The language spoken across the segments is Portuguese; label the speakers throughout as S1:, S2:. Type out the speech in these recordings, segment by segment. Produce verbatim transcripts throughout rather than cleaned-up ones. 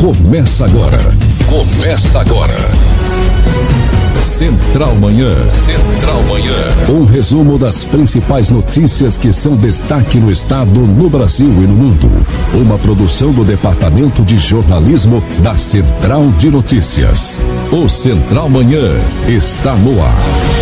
S1: Começa agora. Começa agora. Central Manhã. Central Manhã. Um resumo das principais notícias que são destaque no estado, no Brasil e no mundo. Uma produção do Departamento de Jornalismo da Central de Notícias. O Central Manhã está no ar.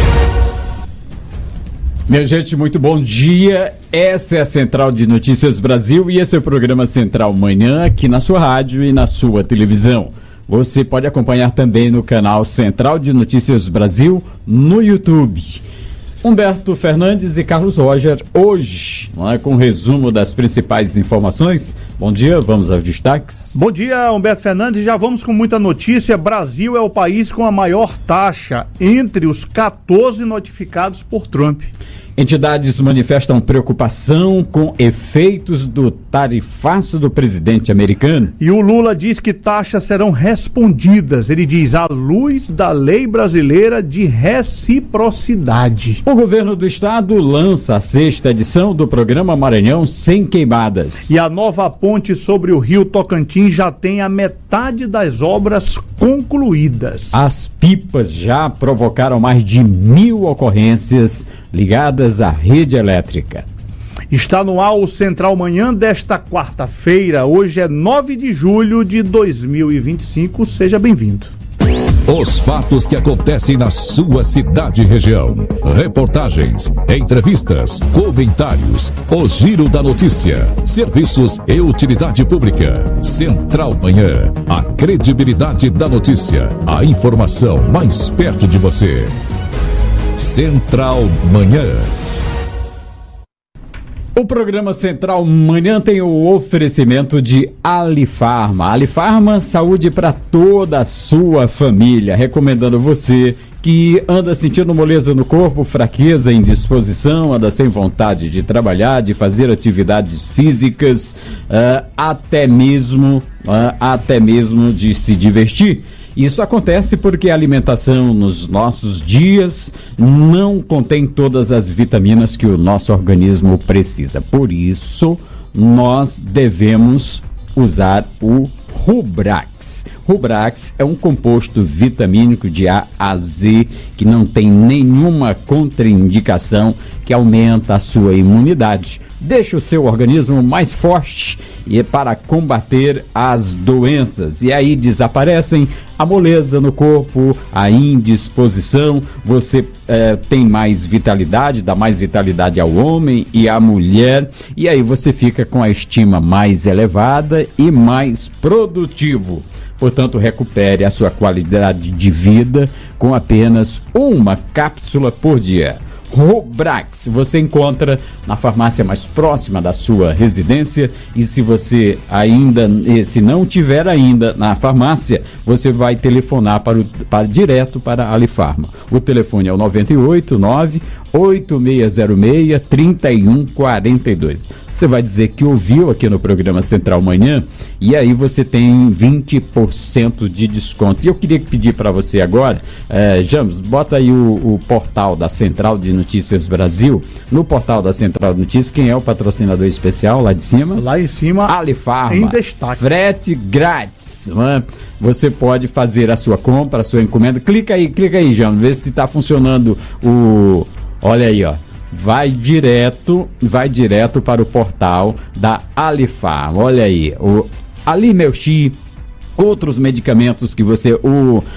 S2: Minha gente, muito bom dia. Essa é a Central de Notícias Brasil e esse é o programa Central Manhã aqui na sua rádio e na sua televisão. Você pode acompanhar também no canal Central de Notícias Brasil no YouTube. Humberto Fernandes e Carlos Roger, hoje, não é, com um resumo das principais informações. Bom dia, vamos aos destaques.
S3: Bom dia, Humberto Fernandes, já vamos com muita notícia. Brasil é o país com a maior taxa entre os quatorze notificados por Trump.
S2: Entidades manifestam preocupação com efeitos do tarifaço do presidente americano.
S3: E o Lula diz que taxas serão respondidas, ele diz, à luz da lei brasileira de reciprocidade.
S2: O governo do estado lança a sexta edição do programa Maranhão Sem Queimadas.
S3: E a nova ponte sobre o rio Tocantins já tem a metade das obras concluídas.
S2: As pipas já provocaram mais de mil ocorrências ligadas à rede elétrica.
S3: Está no ar o Central Manhã desta quarta-feira. Hoje é nove de julho de dois mil e vinte e cinco. Seja bem-vindo.
S1: Os fatos que acontecem na sua cidade e região. Reportagens, entrevistas, comentários, o giro da notícia, serviços e utilidade pública. Central Manhã, a credibilidade da notícia, a informação mais perto de você. Central Manhã.
S2: O programa Central Manhã tem o oferecimento de Alifarma. Alifarma, saúde para toda a sua família. Recomendando você que anda sentindo moleza no corpo, fraqueza, indisposição, anda sem vontade de trabalhar, de fazer atividades físicas, uh, até mesmo, uh, até mesmo de se divertir. Isso acontece porque a alimentação nos nossos dias não contém todas as vitaminas que o nosso organismo precisa. Por isso, nós devemos usar o Rubrax. Rubrax é um composto vitamínico de A a Z que não tem nenhuma contraindicação, que aumenta a sua imunidade, deixa o seu organismo mais forte e é para combater as doenças. E aí desaparecem a moleza no corpo, a indisposição, você é, tem mais vitalidade, dá mais vitalidade ao homem e à mulher, e aí você fica com a estima mais elevada e mais produtivo. Portanto, recupere a sua qualidade de vida com apenas uma cápsula por dia. Rubrax, você encontra na farmácia mais próxima da sua residência, e se você ainda, se não tiver ainda na farmácia, você vai telefonar para o, para, direto para a Alifarma. O telefone é o nove oito nove, oito seis zero seis, três um quatro dois. Você vai dizer que ouviu aqui no programa Central Manhã e aí você tem vinte por cento de desconto. E eu queria pedir para você agora, é, James, bota aí o, o portal da Central de Notícias Brasil. No portal da Central de Notícias, quem é o patrocinador especial lá de cima?
S3: Lá em cima,
S2: Alifarma,
S3: em destaque.
S2: Frete grátis, não é? Você pode fazer a sua compra, a sua encomenda. Clica aí, clica aí, James, vê se está funcionando o... Olha aí, ó. Vai direto, vai direto para o portal da Alifarma. Olha aí, o Alimelchi, outros medicamentos que você, o uh,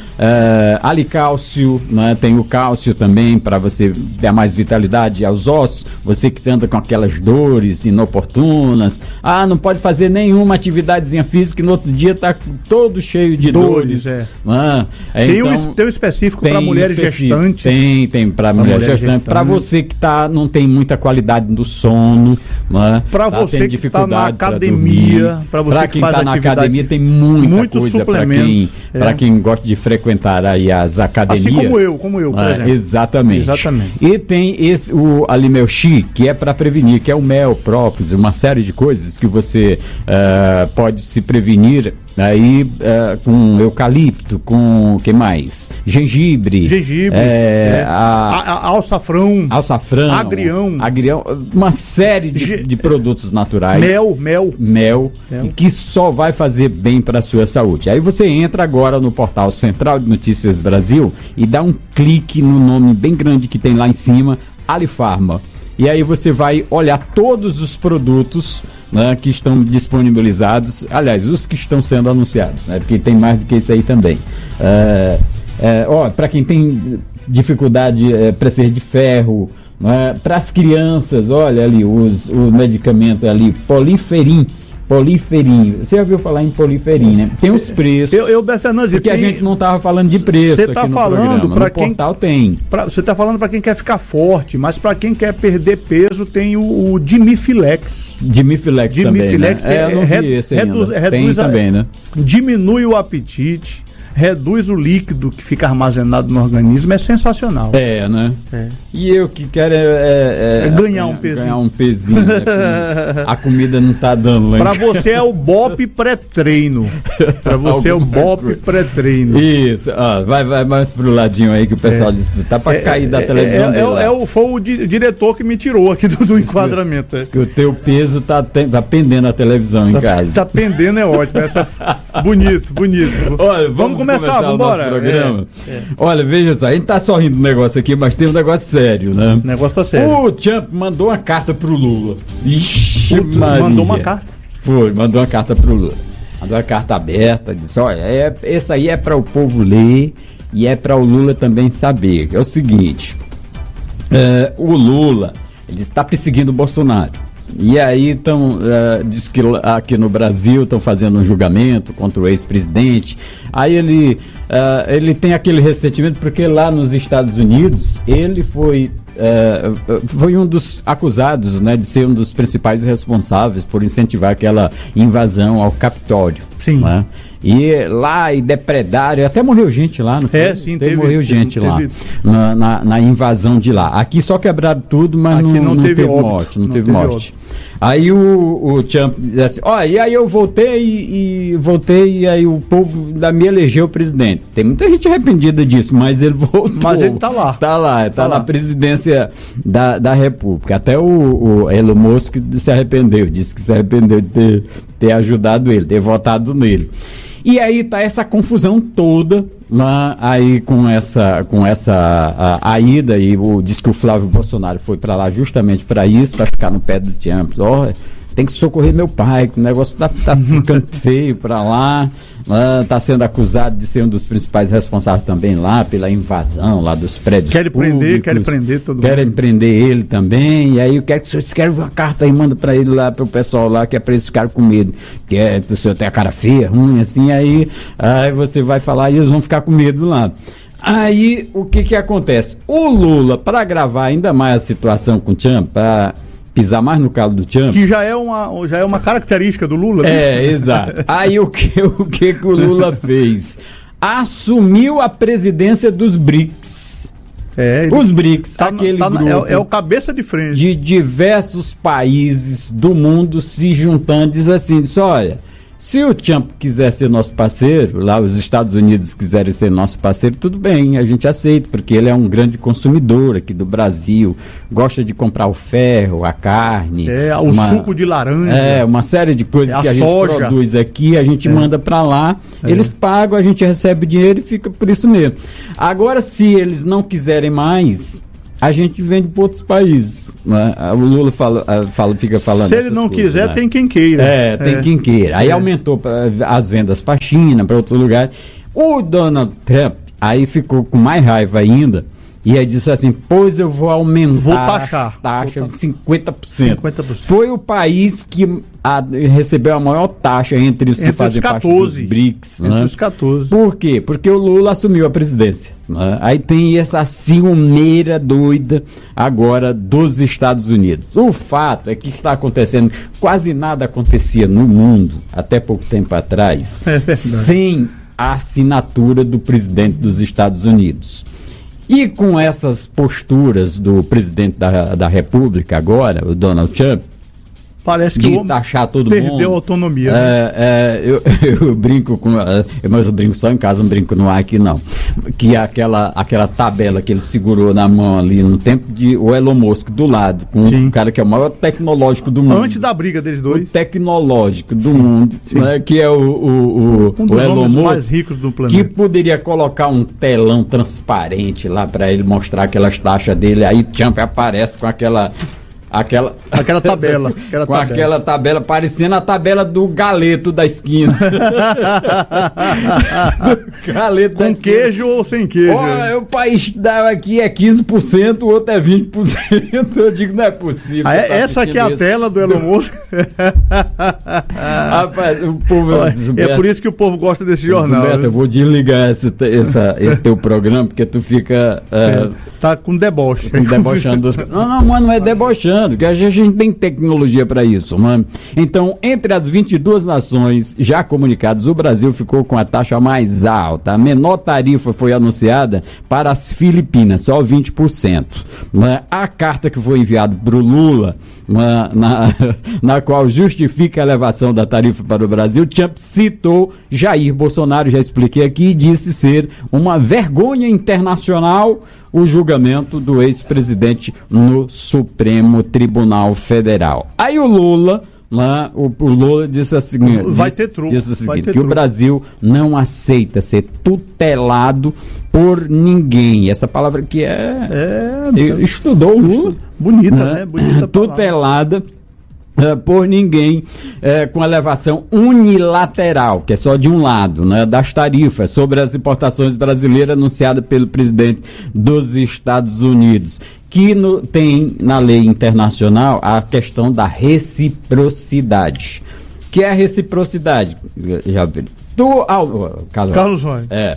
S2: Alicálcio, né? Tem o cálcio também para você dar mais vitalidade aos ossos, você que anda com aquelas dores inoportunas, ah, não pode fazer nenhuma atividadezinha física e no outro dia tá todo cheio de dores. dores.
S3: É.
S2: Ah,
S3: tem,
S2: então,
S3: um, tem um específico para mulheres
S2: específico,
S3: gestantes.
S2: Tem, tem para mulheres mulher gestantes. Para você que tá, não tem muita qualidade do sono, né?
S3: Para
S2: tá,
S3: você que está na
S2: academia,
S3: para você
S2: pra
S3: que
S2: quem
S3: faz
S2: tá na
S3: atividade,
S2: academia tem muita
S3: muito
S2: coisa para quem,
S3: é.
S2: para quem gosta de frequentar aí as academias.
S3: Assim como eu, como eu, por
S2: ah,
S3: exemplo.
S2: Exatamente.
S3: Exatamente.
S2: E tem esse, o Alimelchi, que é para prevenir, que é o mel próprio, uma série de coisas que você uh, pode se prevenir Aí uh, com eucalipto, com o que mais? Gengibre.
S3: Gengibre.
S2: É,
S3: é.
S2: A,
S3: a, a alçafrão.
S2: Alçafrão.
S3: Agrião.
S2: Agrião. Uma série de, Ge... de produtos naturais.
S3: Mel, mel.
S2: Mel. Mel. Que só vai fazer bem para a sua saúde. Aí você entra agora no portal Central de Notícias Brasil e dá um clique no nome bem grande que tem lá em cima, Alifarma. E aí você vai olhar todos os produtos, né, que estão disponibilizados, aliás, os que estão sendo anunciados, né, porque tem mais do que isso aí também. É, é, ó, para quem tem dificuldade, é, pressão de ferro, né, para as crianças, olha ali, os, o medicamento ali, Poliferin. Poliferin. Você já ouviu falar em Poliferin, né? Tem os preços.
S3: Eu, eu Fernandes,
S2: porque
S3: tem...
S2: a gente não estava falando de preço. Você
S3: está falando para quem
S2: portal tem.
S3: Pra, você está falando para quem quer ficar forte, mas para quem quer perder peso tem o, o Dimifilex.
S2: Dimifilex,
S3: Dimifilex
S2: também, né? É, eu não vi esse
S3: reduz,
S2: ainda.
S3: reduz
S2: tem
S3: a,
S2: também, né?
S3: Diminui o apetite, reduz o líquido que fica armazenado no organismo, é sensacional.
S2: É, né? É. E eu que quero é,
S3: é, é ganhar um pezinho.
S2: Ganhar um pezinho, né? A comida não tá dando lá.
S3: Pra você é o BOP pré-treino. Pra você é o BOP pré-treino.
S2: Isso, ó, vai, vai mais pro ladinho aí que o pessoal é. disse, tá pra é, cair da televisão.
S3: É, é, é, o, foi o di, diretor que me tirou aqui do, do enquadramento.
S2: Diz que o teu peso tá, tem, tá pendendo a televisão
S3: tá,
S2: em casa.
S3: Tá pendendo, é ótimo. Essa, bonito, bonito.
S2: Olha, vamos, vamos começar, começar vamos embora. Programa. É, é. Olha, veja só, a gente tá sorrindo do negócio aqui, mas tem um negócio sério, né?
S3: O negócio tá sério.
S2: O Trump mandou uma carta pro Lula. Ixi,
S3: Puta, mandou uma carta?
S2: Foi, mandou uma carta pro Lula. Mandou uma carta aberta, disse, olha, é, esse aí é para o povo ler e é para o Lula também saber. É o seguinte, é, o Lula, ele está perseguindo o Bolsonaro. E aí estão, uh, diz que aqui no Brasil estão fazendo um julgamento contra o ex-presidente. Aí ele, uh, ele tem aquele ressentimento porque lá nos Estados Unidos ele foi, uh, foi um dos acusados, né, de ser um dos principais responsáveis por incentivar aquela invasão ao Capitólio.
S3: Sim.
S2: Né? E lá e depredaram, até morreu gente lá, não foi?
S3: É, sim,
S2: teve,
S3: teve,
S2: morreu
S3: teve,
S2: gente
S3: teve,
S2: lá
S3: teve...
S2: Na, na, na invasão de lá. Aqui só quebraram tudo, mas não,
S3: não,
S2: não
S3: teve,
S2: teve morte, não, não teve, teve morte. Óbito. Aí o, o Trump disse assim, ó, e aí eu voltei e, e voltei e aí o povo da me elegeu presidente. Tem muita gente arrependida disso, mas ele voltou.
S3: Mas ele tá lá.
S2: Tá lá, tá, tá na lá. presidência da, da República. Até o, o Elon Musk se arrependeu, disse que se arrependeu de ter, ter ajudado ele, ter votado nele. E aí tá essa confusão toda lá aí com essa, com essa a, a ida, e o, diz que o Flávio Bolsonaro foi para lá justamente para isso, para ficar no pé do Trump. Ó, oh, tem que socorrer meu pai, que o negócio tá, tá ficando feio para lá. Está sendo acusado de ser um dos principais responsáveis também lá pela invasão lá dos prédios
S3: querem
S2: públicos.
S3: Prender, querem prender todo mundo.
S2: Querem prender ele também. E aí eu quero que o senhor escreva uma carta e manda para ele lá, para o pessoal lá, que é para eles ficarem com medo. Que é, o senhor tem a cara feia, ruim, assim, aí, aí você vai falar e eles vão ficar com medo lá. Aí o que que acontece? O Lula, para agravar ainda mais a situação com o Trump, para pisar mais no calo do Trump.
S3: Que já é uma, já é uma característica do Lula.
S2: É, né? Exato. Aí o que, o que que o Lula fez? Assumiu a presidência dos BRICS.
S3: É,
S2: Os BRICS,
S3: tá,
S2: aquele
S3: tá,
S2: grupo
S3: é, é o cabeça de frente.
S2: De diversos países do mundo se juntando, diz assim, diz, olha, se o Trump quiser ser nosso parceiro, lá os Estados Unidos quiserem ser nosso parceiro, tudo bem, a gente aceita, porque ele é um grande consumidor aqui do Brasil, gosta de comprar o ferro, a carne.
S3: É, o uma, suco de laranja.
S2: É, uma série de coisas
S3: é
S2: que a, a
S3: soja.
S2: gente produz aqui, a gente é. manda para lá, é. eles pagam, a gente recebe dinheiro e fica por isso mesmo. Agora, se eles não quiserem mais, a gente vende para outros países, né? O Lula fala, fala, fica falando.
S3: Se ele não coisas, quiser, né? Tem quem queira.
S2: É, tem é. quem queira. Aí é. aumentou pra, as vendas para a China, para outro lugar. O Donald Trump aí ficou com mais raiva ainda. E aí disse assim, pois eu vou aumentar
S3: vou taxar.
S2: a taxa de cinquenta por cento.
S3: cinquenta por cento.
S2: Foi o país que a, recebeu a maior taxa entre os que entre fazem os parte dos BRICS.
S3: Entre né? os quatorze.
S2: Por quê? Porque o Lula assumiu a presidência. Né? Aí tem essa ciumeira doida agora dos Estados Unidos. O fato é que está acontecendo, quase nada acontecia no mundo, até pouco tempo atrás, é sem a assinatura do presidente dos Estados Unidos. E com essas posturas do presidente da, da República agora, o Donald Trump,
S3: Parece que
S2: de taxar todo
S3: perdeu
S2: mundo.
S3: Perdeu a autonomia.
S2: É, né? é, eu, eu brinco com. Mas eu brinco só em casa, não brinco no ar aqui não. Que aquela, aquela tabela que ele segurou na mão ali no tempo de o Elon Musk do lado, com um cara que é o maior tecnológico do mundo.
S3: Antes da briga deles dois.
S2: O tecnológico do mundo, né, que é o, o, o,
S3: um dos
S2: o Elon Musk,
S3: mais ricos do planeta.
S2: Que poderia colocar um telão transparente lá para ele mostrar aquelas taxas dele. Aí Trump aparece com aquela. Aquela,
S3: aquela tabela. Aquela
S2: com
S3: tabela.
S2: aquela tabela, parecendo a tabela do galeto da esquina.
S3: Galeto com queijo ou sem queijo?
S2: Oh, o país dá aqui é quinze por cento, o outro é vinte por cento. Eu digo, não é possível.
S3: Ah, é, tá essa aqui é a tela do Elon Musk.
S2: Rapaz, o povo,
S3: Olha,
S2: Gilberto,
S3: é por isso que o povo gosta desse jornal.
S2: Gilberto,
S3: né?
S2: Eu vou desligar esse, essa, esse teu programa, porque tu fica...
S3: É, uh, tá com deboche.
S2: Debochando. Não, não, mano, não é debochando. Que a gente tem tecnologia para isso, mano. Então, entre as vinte e duas nações já comunicadas, o Brasil ficou com a taxa mais alta. A menor tarifa foi anunciada para as Filipinas, só vinte por cento. A carta que foi enviada para o Lula, na, na, na qual justifica a elevação da tarifa para o Brasil, Trump citou Jair Bolsonaro, já expliquei aqui, e disse ser uma vergonha internacional o julgamento do ex-presidente no Supremo Tribunal Federal. Aí o Lula, lá, o, o Lula disse assim,
S3: vai
S2: disse,
S3: ter truque,
S2: disse o seguinte,
S3: vai ter
S2: que
S3: truque.
S2: O Brasil não aceita ser tutelado por ninguém. Essa palavra que é... é estudou o Lula.
S3: Bonita, né? né? Bonita
S2: tutelada. Uh, por ninguém uh, com elevação unilateral, que é só de um lado, né, das tarifas sobre as importações brasileiras anunciada pelo presidente dos Estados Unidos, que no, tem na lei internacional a questão da reciprocidade. Que é a reciprocidade? Já, tu, oh, Carlos,
S3: Carlos Roy.
S2: É.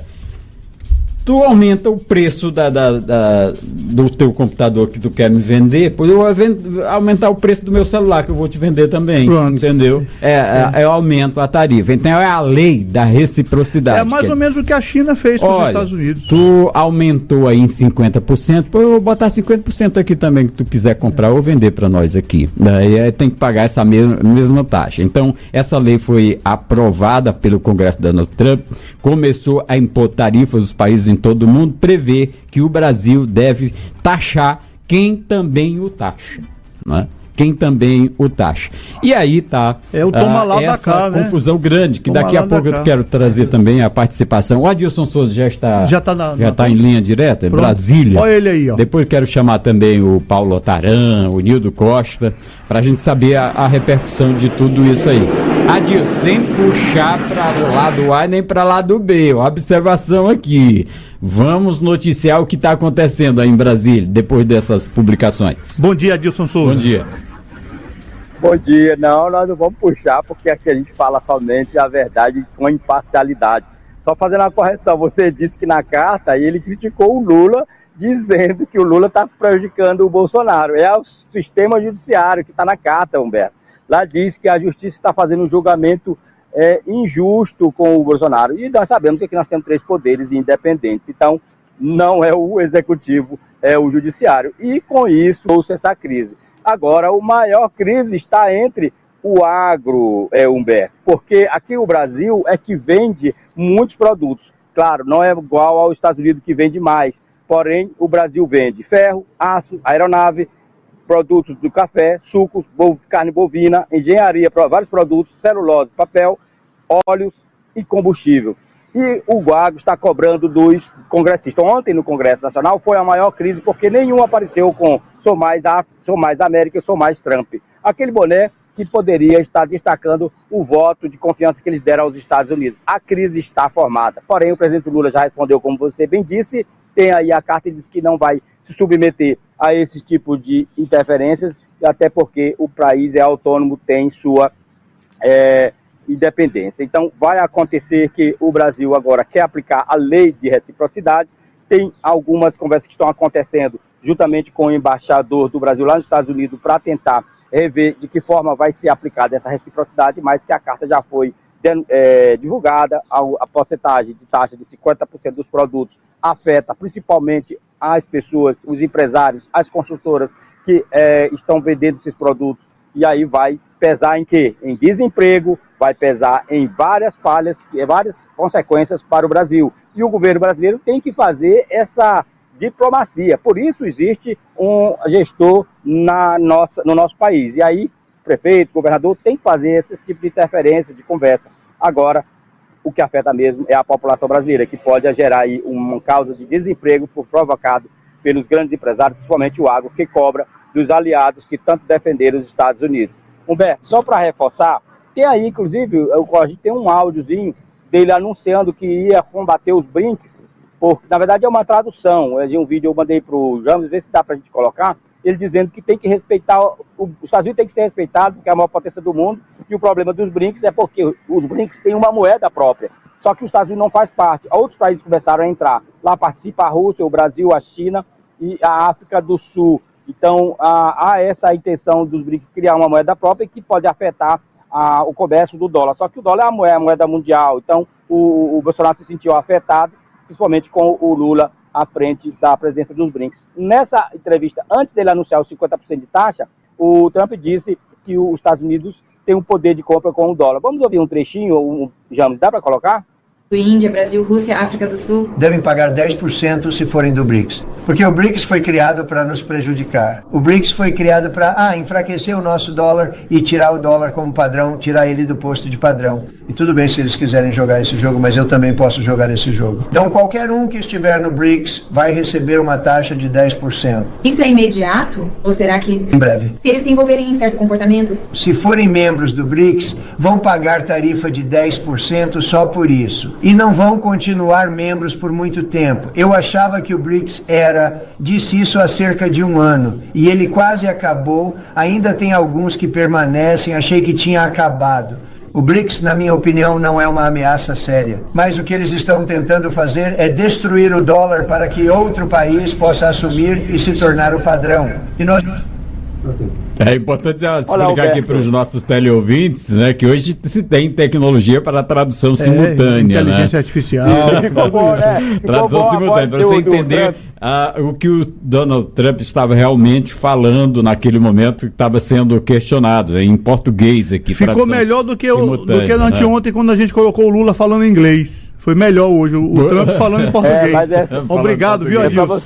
S2: Tu aumenta o preço da, da, da, do teu computador que tu quer me vender, pois eu vou vend- aumentar o preço do meu celular que eu vou te vender também. Pronto. Entendeu? É, é. é, eu aumento a tarifa. Então é a lei da reciprocidade.
S3: É mais ou menos o que a China fez com Olha, os Estados Unidos.
S2: Tu aumentou aí em cinquenta por cento, pois eu vou botar cinquenta por cento aqui também que tu quiser comprar ou vender para nós aqui. Daí é, tem que pagar essa mesma, mesma taxa. Então essa lei foi aprovada pelo Congresso de Donald Trump, começou a impor tarifas dos países em todo o mundo, prevê que o Brasil deve taxar quem também o taxa, né? Quem também o taxa. E aí tá
S3: é o toma lá
S2: uh, essa
S3: da cá,
S2: confusão né? grande, que
S3: toma
S2: daqui a pouco eu quero trazer também a participação. O Adilson Souza já está,
S3: já está na,
S2: já
S3: na,
S2: está em linha direta,
S3: Pronto.
S2: Brasília.
S3: Olha ele aí, ó.
S2: Depois quero chamar também o Paulo Otaran, o Nildo Costa, para a gente saber a, a repercussão de tudo isso aí. Adilson, sem puxar para lá do A nem para lá do B. Observação aqui. Vamos noticiar o que está acontecendo aí em Brasília, depois dessas publicações.
S3: Bom dia, Adilson Souza.
S2: Bom dia.
S4: Bom dia. Não, nós não vamos puxar, porque aqui a gente fala somente a verdade com imparcialidade. Só fazendo uma correção, você disse que na carta ele criticou o Lula, dizendo que o Lula está prejudicando o Bolsonaro. É o sistema judiciário que está na carta, Humberto. Lá diz que a justiça está fazendo um julgamento é, injusto com o Bolsonaro. E nós sabemos que aqui nós temos três poderes independentes. Então, não é o executivo, é o judiciário. E com isso, trouxe essa crise. Agora, a maior crise está entre o agro, é, Humberto. Porque aqui o Brasil é que vende muitos produtos. Claro, não é igual aos Estados Unidos que vende mais. Porém, o Brasil vende ferro, aço, aeronave, produtos do café, sucos, carne bovina, engenharia para vários produtos, celulose, papel, óleos e combustível. E o agro está cobrando dos congressistas. Ontem no Congresso Nacional foi a maior crise porque nenhum apareceu com sou mais, sou mais América, sou mais Trump. Aquele boné que poderia estar destacando o voto de confiança que eles deram aos Estados Unidos. A crise está formada. Porém, o presidente Lula já respondeu, como você bem disse, tem aí a carta e diz que não vai se submeter a esse tipo de interferências, até porque o país é autônomo, tem sua é, independência. Então, vai acontecer que o Brasil agora quer aplicar a lei de reciprocidade. Tem algumas conversas que estão acontecendo juntamente com o embaixador do Brasil lá nos Estados Unidos para tentar rever de que forma vai ser aplicada essa reciprocidade, mas que a carta já foi é, divulgada, a, a porcentagem de taxa de cinquenta por cento dos produtos afeta principalmente as pessoas, os empresários, as construtoras que é, estão vendendo esses produtos e aí vai pesar em quê? Em desemprego, vai pesar em várias falhas, várias consequências para o Brasil. E o governo brasileiro tem que fazer essa diplomacia. Por isso existe um gestor na nossa, no nosso país. E aí, prefeito, governador, tem que fazer esse tipo de interferência, de conversa. Agora, o que afeta mesmo é a população brasileira, que pode gerar aí uma causa de desemprego por provocado pelos grandes empresários, principalmente o agro, que cobra dos aliados que tanto defenderam os Estados Unidos. Humberto, só para reforçar, tem aí, inclusive, a gente tem um áudiozinho dele anunciando que ia combater os brinks, porque, na verdade, é uma tradução. É de um vídeo eu mandei para o James, ver se dá para a gente colocar, ele dizendo que tem que respeitar, o, os Estados Unidos tem que ser respeitado, porque é a maior potência do mundo, e o problema dos brinks é porque os brinks têm uma moeda própria, só que os Estados Unidos não faz parte. Outros países começaram a entrar. Lá participa a Rússia, o Brasil, a China e a África do Sul. Então, há, há essa intenção dos brinks criar uma moeda própria que pode afetar a, o comércio do dólar. Só que o dólar é a moeda, a moeda mundial, então o, o Bolsonaro se sentiu afetado, principalmente com o Lula à frente da presidência dos brinks. Nessa entrevista, antes dele anunciar os cinquenta por cento de taxa, o Trump disse que os Estados Unidos têm um poder de compra com o dólar. Vamos ouvir um trechinho, um, James, dá para colocar?
S5: Índia, Brasil, Rússia, África do Sul
S6: devem pagar dez por cento se forem do BRICS. Porque o BRICS foi criado para nos prejudicar. O BRICS foi criado para ah, enfraquecer o nosso dólar e tirar o dólar como padrão, tirar ele do posto de padrão. E tudo bem se eles quiserem jogar esse jogo, mas eu também posso jogar esse jogo. Então qualquer um que estiver no BRICS vai receber uma taxa de dez por cento.
S5: Isso é imediato? Ou será que...
S6: Em breve.
S5: Se eles se envolverem em certo comportamento?
S6: Se forem membros do BRICS, vão pagar tarifa de dez por cento só por isso. E não vão continuar membros por muito tempo. Eu achava que o BRICS era, disse isso há cerca de um ano, e ele quase acabou, ainda tem alguns que permanecem, achei que tinha acabado. O BRICS, na minha opinião, não é uma ameaça séria, mas o que eles estão tentando fazer é destruir o dólar para que outro país possa assumir e se tornar o padrão. E nós...
S2: É importante explicar aqui para os nossos teleouvintes, né, que hoje se tem tecnologia para tradução é, simultânea,
S3: inteligência
S2: né?
S3: artificial.
S2: Ficou bom, né? Tradução simultânea, para você entender uh, o que o Donald Trump estava realmente falando naquele momento que estava sendo questionado, em português aqui.
S3: Ficou melhor do que, o, do que anteontem, né? Quando a gente colocou o Lula falando em inglês. Foi melhor hoje, o, o Trump falando em português. É, é, Obrigado, viu, Adilson?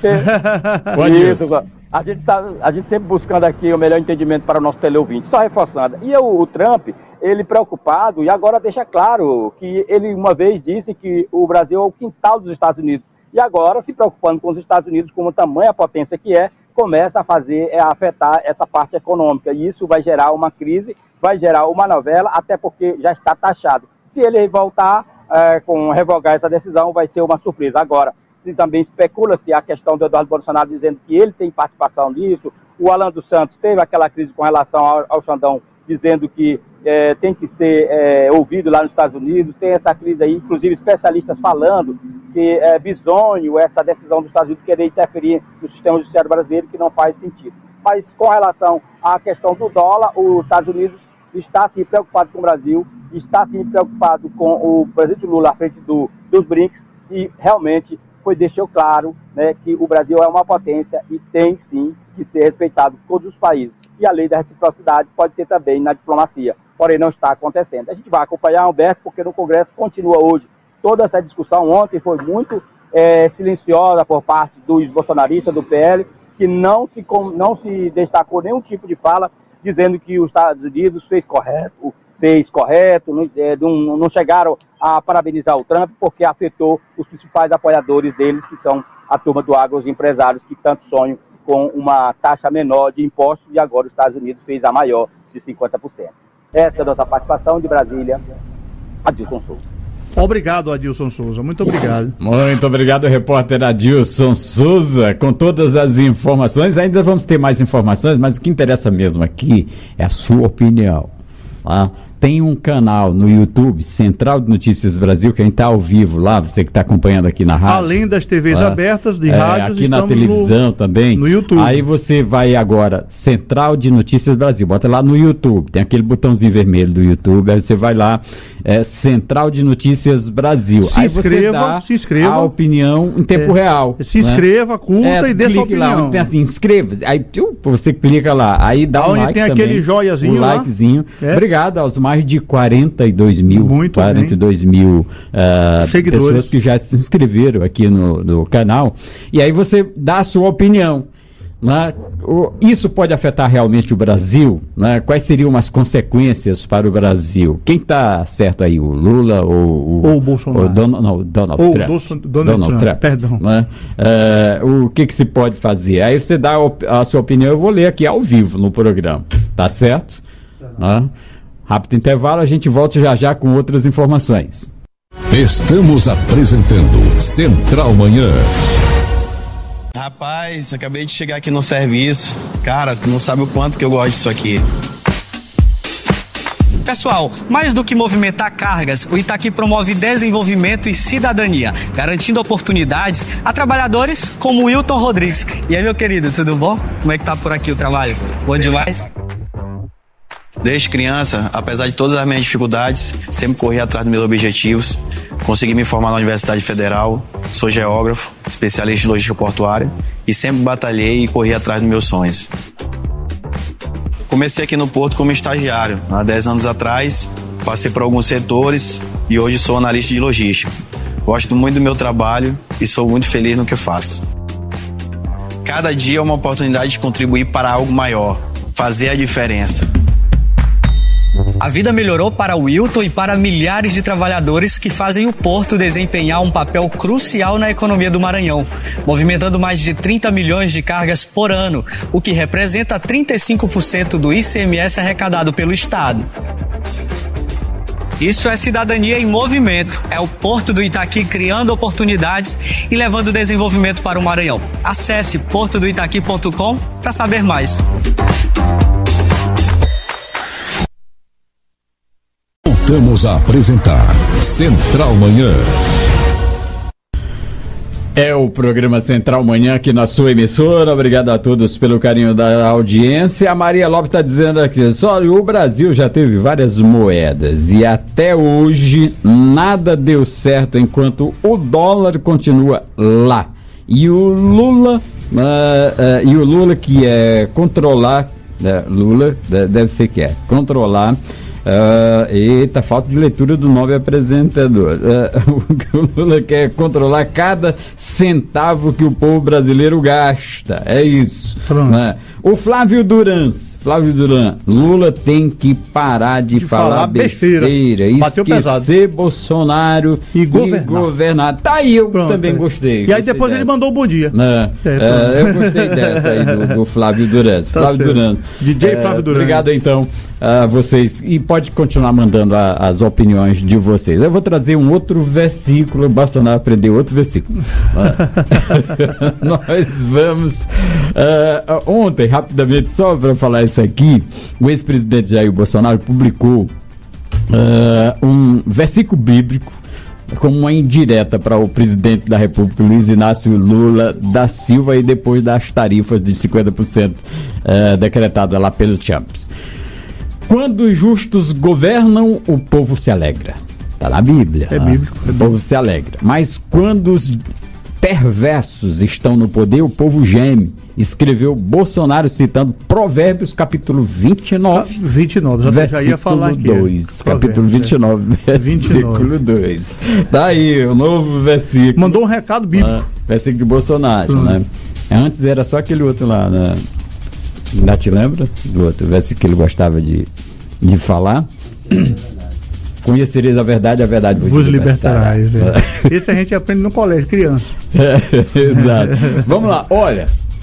S4: É Isso, a gente, tá, a gente sempre buscando aqui o melhor entendimento para o nosso teleouvinte, só reforçando. E o, o Trump, ele preocupado, e agora deixa claro que ele uma vez disse que o Brasil é o quintal dos Estados Unidos. E agora, se preocupando com os Estados Unidos, como tamanha potência que é, começa a fazer, é, a afetar essa parte econômica. E isso vai gerar uma crise, vai gerar uma novela, até porque já está taxado. Se ele voltar, é, com revogar essa decisão, vai ser uma surpresa. Agora, e também especula-se a questão do Eduardo Bolsonaro dizendo que ele tem participação nisso. O Alan dos Santos teve aquela crise com relação ao, ao Xandão, dizendo que é, tem que ser é, ouvido lá nos Estados Unidos. Tem essa crise aí, inclusive especialistas falando que é bizonho essa decisão dos Estados Unidos querer interferir no sistema judiciário brasileiro, que não faz sentido. Mas com relação à questão do dólar, os Estados Unidos está sim preocupado com o Brasil, está sim preocupado com o presidente Lula à frente do, dos BRICS, e realmente foi deixou claro, né, que o Brasil é uma potência e tem sim que ser respeitado por todos os países. E a lei da reciprocidade pode ser também na diplomacia, porém não está acontecendo. A gente vai acompanhar, Humberto, porque no Congresso continua hoje toda essa discussão. Ontem foi muito é, silenciosa por parte dos bolsonaristas, do P L, que não se, não se destacou nenhum tipo de fala dizendo que os Estados Unidos fez correto, fez correto, não, é, não, não chegaram a parabenizar o Trump porque afetou os principais apoiadores deles, que são a turma do agro, os empresários que tanto sonham com uma taxa menor de impostos, e agora os Estados Unidos fez a maior de cinquenta por cento. Essa é a nossa participação. De Brasília, Adilson Souza.
S3: Obrigado, Adilson Souza. Muito obrigado.
S2: Muito obrigado, repórter Adilson Souza, com todas as informações. Ainda vamos ter mais informações, mas o que interessa mesmo aqui é a sua opinião. Ah, tem um canal no YouTube, Central de Notícias Brasil, que a gente está ao vivo lá, você que está acompanhando aqui na rádio.
S3: Além das T Vs
S2: ah,
S3: abertas, de
S2: é,
S3: rádios,
S2: aqui na televisão
S3: no,
S2: também.
S3: No YouTube.
S2: Aí você vai agora, Central de Notícias Brasil, bota lá no YouTube, tem aquele botãozinho vermelho do YouTube, aí você vai lá, é, Central de Notícias Brasil.
S3: Se
S2: aí
S3: inscreva,
S2: você dá
S3: se inscreva.
S2: a opinião em tempo
S3: é,
S2: real.
S3: Se
S2: né?
S3: inscreva, curta
S2: é,
S3: e dê sua opinião.
S2: Lá, tem assim, inscreva-se, aí tiu, você clica lá, aí dá um
S3: Onde
S2: like
S3: tem
S2: também,
S3: aquele joiazinho
S2: o
S3: lá.
S2: likezinho.
S3: É.
S2: Obrigado aos mais de quarenta e dois mil,
S3: Muito
S2: quarenta e dois mil uh,
S3: seguidores,
S2: pessoas que já se inscreveram aqui no, no canal. E aí você dá a sua opinião. Né? O, isso pode afetar realmente o Brasil? Né? Quais seriam as consequências para o Brasil? Quem está certo aí? O Lula ou o,
S3: ou o Bolsonaro?
S2: Ou Donald, não, Donald
S3: ou
S2: Trump.
S3: Donald,
S2: Donald
S3: Trump,
S2: Trump,
S3: perdão.
S2: Né? Uh, o que, que se pode fazer? Aí você dá a, a sua opinião, eu vou ler aqui ao vivo no programa. Tá certo? Né? Rápido intervalo, a gente volta já já com outras informações.
S1: Estamos apresentando Central Manhã.
S7: Rapaz, acabei de chegar aqui no serviço. Cara, tu não sabe o quanto que eu gosto disso aqui.
S8: Pessoal, mais do que movimentar cargas, o Itaqui promove desenvolvimento e cidadania, garantindo oportunidades a trabalhadores como o Wilton Rodrigues. E aí, meu querido, tudo bom? Como é que tá por aqui o trabalho? Bom demais?
S7: Desde criança, apesar de todas as minhas dificuldades, sempre corri atrás dos meus objetivos. Consegui me formar na Universidade Federal, sou geógrafo, especialista em logística portuária e sempre batalhei e corri atrás dos meus sonhos. Comecei aqui no Porto como estagiário, há dez anos atrás, passei por alguns setores e hoje sou analista de logística. Gosto muito do meu trabalho e sou muito feliz no que faço. Cada dia é uma oportunidade de contribuir para algo maior, fazer a diferença.
S8: A vida melhorou para o Wilton e para milhares de trabalhadores que fazem o Porto desempenhar um papel crucial na economia do Maranhão, movimentando mais de trinta milhões de cargas por ano, o que representa trinta e cinco por cento do I C M S arrecadado pelo Estado. Isso é cidadania em movimento. É o Porto do Itaqui criando oportunidades e levando desenvolvimento para o Maranhão. Acesse porto do itaqui ponto com para saber mais.
S1: Voltamos a apresentar Central Manhã.
S2: É o programa Central Manhã aqui na sua emissora. Obrigado a todos pelo carinho da audiência. A Maria Lopes está dizendo aqui, só o Brasil já teve várias moedas e até hoje nada deu certo enquanto o dólar continua lá. E o Lula, uh, uh, e o Lula que é controlar, uh, Lula deve ser que é controlar. Uh, eita, falta de leitura do novo apresentador. Uh, o Lula quer controlar cada centavo que o povo brasileiro gasta. É isso. Né? O Flávio Durans, Flávio Duran, Lula tem que parar de, de falar, falar besteira, besteira esquecer pesado. Bolsonaro e governar. e governar. Tá aí, eu Pronto, também é. gostei.
S3: E
S2: gostei
S3: aí depois dessa. Ele mandou um bom dia.
S2: É, é, eu gostei dessa aí do, do Flávio Durans. Tá Flávio Duran.
S3: D J é, Flávio Duran.
S2: Obrigado então a vocês. E pode continuar mandando a, as opiniões de vocês. Eu vou trazer um outro versículo. Bolsonaro aprendeu outro versículo. Nós vamos. Uh, ontem, rapidamente, só para falar isso aqui, o ex-presidente Jair Bolsonaro publicou uh, um versículo bíblico como uma indireta para o presidente da República, Luiz Inácio Lula da Silva, e depois das tarifas de cinquenta por cento uh, decretadas lá pelo Champs. Quando os justos governam, o povo se alegra. Está na Bíblia.
S3: É bíblico.
S2: O povo se alegra. Mas quando os perversos estão no poder, o povo geme. Escreveu Bolsonaro citando Provérbios, capítulo vinte e nove.
S3: Ah, vinte e nove, já,
S2: versículo
S3: já ia falar aqui.
S2: dois, capítulo vinte e nove, é. versículo dois. Daí, o novo versículo.
S3: Mandou um recado bíblico.
S2: Ah, versículo de Bolsonaro, hum. né? Antes era só aquele outro lá, né? Ainda te lembra do outro versículo que ele gostava de, de falar? Conhecereis a verdade, a verdade vos,
S3: vos libertarás. libertarás é. Esse a gente aprende no colégio, criança.
S2: É, exato. Vamos lá, olha.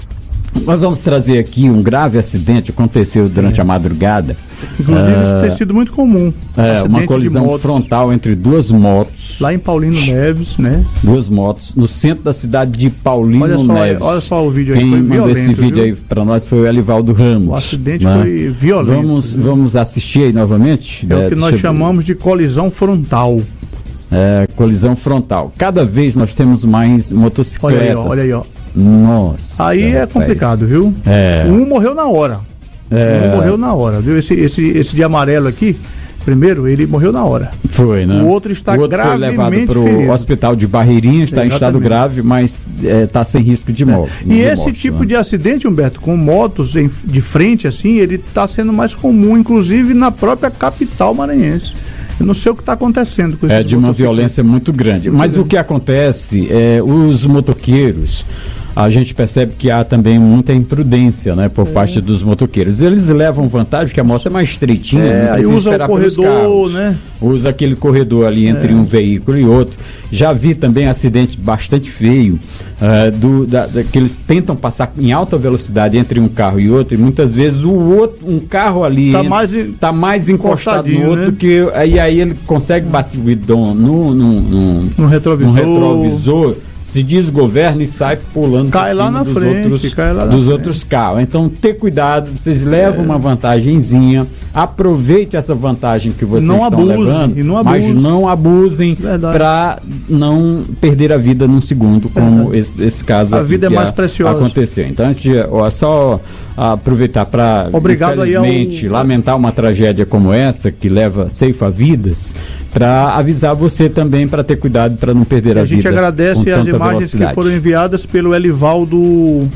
S2: Nós vamos trazer aqui um grave acidente que aconteceu durante é. a madrugada.
S3: Inclusive, uh, isso tem sido muito comum.
S2: É, uma colisão frontal entre duas motos.
S3: Lá em Paulino Neves, né?
S2: Duas motos, no centro da cidade de Paulino olha só, Neves.
S3: Olha só o vídeo aí,
S2: Quem
S3: foi
S2: mandou
S3: violento,
S2: esse vídeo
S3: viu?
S2: aí para nós foi o Elivaldo Ramos.
S3: O acidente
S2: né?
S3: foi violento.
S2: Vamos, vamos assistir aí novamente.
S3: É, é o que nós chamamos de colisão frontal.
S2: É, colisão frontal. Cada vez nós temos mais motocicletas.
S3: Olha aí, ó. Olha aí, ó.
S2: Nossa.
S3: Aí é complicado, rapaz. Viu?
S2: É.
S3: Um morreu na hora. É. Um morreu na hora, viu? Esse, esse, esse de amarelo aqui, primeiro, ele morreu na hora.
S2: Foi, né?
S3: O outro está
S2: o outro
S3: gravemente
S2: foi levado para o hospital de Barreirinha, está Exatamente. em estado grave, mas está é, sem risco de morte.
S3: É. E de esse morte, tipo né? de acidente, Humberto, com motos em, de frente, assim, ele está sendo mais comum, inclusive na própria capital maranhense. Eu não sei o que está acontecendo com isso.
S2: É de uma violência muito grande. Muito mas grande. O que acontece é os motoqueiros, a gente percebe que há também muita imprudência, né, por é. parte dos motoqueiros. Eles levam vantagem que a moto é mais estreitinha,
S3: é, aí usa o corredor, né?
S2: Usa aquele corredor ali entre é. um veículo e outro. Já vi também acidente bastante feio, uh, do, da, da, que eles tentam passar em alta velocidade entre um carro e outro, e muitas vezes o outro, um carro ali
S3: tá mais,
S2: tá mais encostado no outro, né? que aí, aí ele consegue bater o guidão no, no, no,
S3: no retrovisor.
S2: No retrovisor se desgoverna e sai pulando
S3: cai lá na
S2: dos,
S3: frente,
S2: outros,
S3: cai lá
S2: dos
S3: na
S2: outros carros. Então, ter cuidado, vocês levam é. uma vantagenzinha, aproveite essa vantagem que vocês
S3: não
S2: estão
S3: abuse,
S2: levando,
S3: e não
S2: mas não abusem para não perder a vida num segundo, como esse, esse caso
S3: a
S2: aqui
S3: vida é mais preciosa.
S2: Aconteceu. Então, a gente, ó, só aproveitar para, infelizmente, ao... lamentar uma tragédia como essa, que leva ceifa vidas, para avisar você também para ter cuidado para não perder a, a vida.
S3: A gente agradece as imagens velocidade. que foram enviadas pelo Elivaldo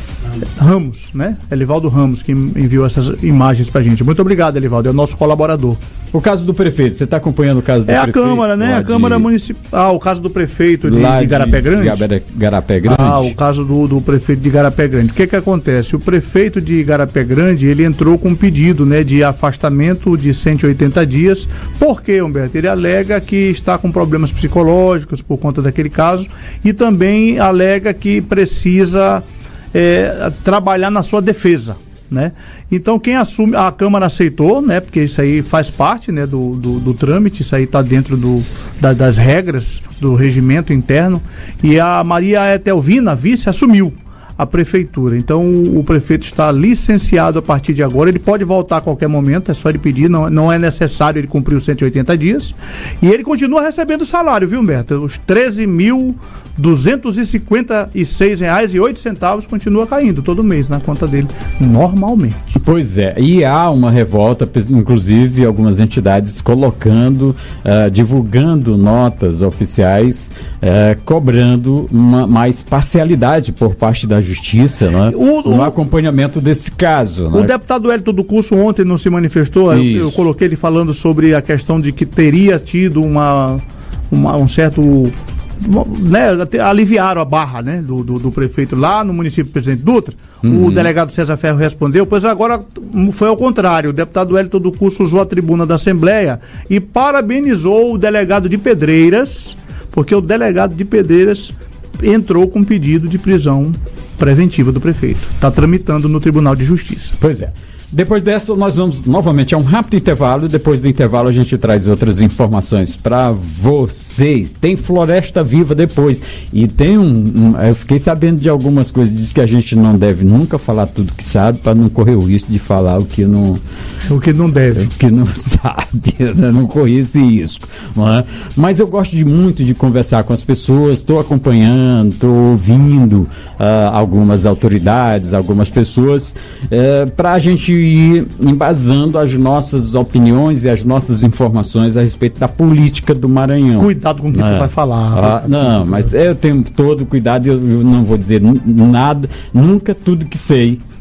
S3: Ramos, né? Elivaldo Ramos, que enviou essas imagens pra gente. Muito obrigado, Elivaldo, é o nosso colaborador.
S2: O caso do prefeito, você está acompanhando o caso do
S3: é
S2: prefeito?
S3: É a Câmara, né? A de... Câmara Municipal. Ah, o caso do prefeito de, de Igarapé Grande?
S2: De Igarapé Grande.
S3: Ah, o caso do, do prefeito de Igarapé Grande. O que que acontece? O prefeito de Igarapé Grande, ele entrou com um pedido, né, de afastamento de cento e oitenta dias. Por quê, Humberto? Ele alega que está com problemas psicológicos por conta daquele caso e também alega que precisa é, trabalhar na sua defesa. Né? Então quem assume, a Câmara aceitou, né? Porque isso aí faz parte, né, do, do, do trâmite, isso aí está dentro do, da, das regras do regimento interno, e a Maria Etelvina, vice, assumiu a prefeitura. Então o, o prefeito está licenciado a partir de agora, ele pode voltar a qualquer momento, é só ele pedir, não, não é necessário ele cumprir os cento e oitenta dias, e ele continua recebendo o salário, viu, Humberto? Os treze mil duzentos e cinquenta e seis reais e oito centavos continua caindo todo mês na conta dele, normalmente.
S2: Pois é, e há uma revolta, inclusive algumas entidades colocando, uh, divulgando notas oficiais, uh, cobrando uma mais parcialidade por parte da Justiça, né, o, no o, acompanhamento desse caso.
S3: O né? deputado Hélito do Curso ontem não se manifestou, eu, eu coloquei ele falando sobre a questão de que teria tido uma, uma um certo... Né, aliviaram a barra, né, do, do, do prefeito lá no município do Presidente Dutra. Uhum. O delegado César Ferro respondeu, pois agora foi ao contrário. O deputado Hélito do Curso usou a tribuna da Assembleia e parabenizou o delegado de Pedreiras, porque o delegado de Pedreiras entrou com pedido de prisão preventiva do prefeito. Está tramitando no Tribunal de Justiça.
S2: Pois é. Depois dessa, nós vamos novamente a um rápido intervalo. Depois do intervalo, a gente traz outras informações para vocês. Tem Floresta Viva depois. E tem um, um. Eu fiquei sabendo de algumas coisas. Diz que a gente não deve nunca falar tudo que sabe, para não correr o risco de falar o que não.
S3: O que não deve.
S2: O que não sabe. Né? Não correr esse risco. Não é? Mas eu gosto de muito de conversar com as pessoas. Estou acompanhando, estou ouvindo uh, algumas autoridades, algumas pessoas, uh, para a gente ir embasando as nossas opiniões e as nossas informações a respeito da política do Maranhão.
S3: Cuidado com o que
S2: é.
S3: tu vai falar.
S2: Ah, não, mas eu tenho todo cuidado, eu não vou dizer nada, nunca tudo que sei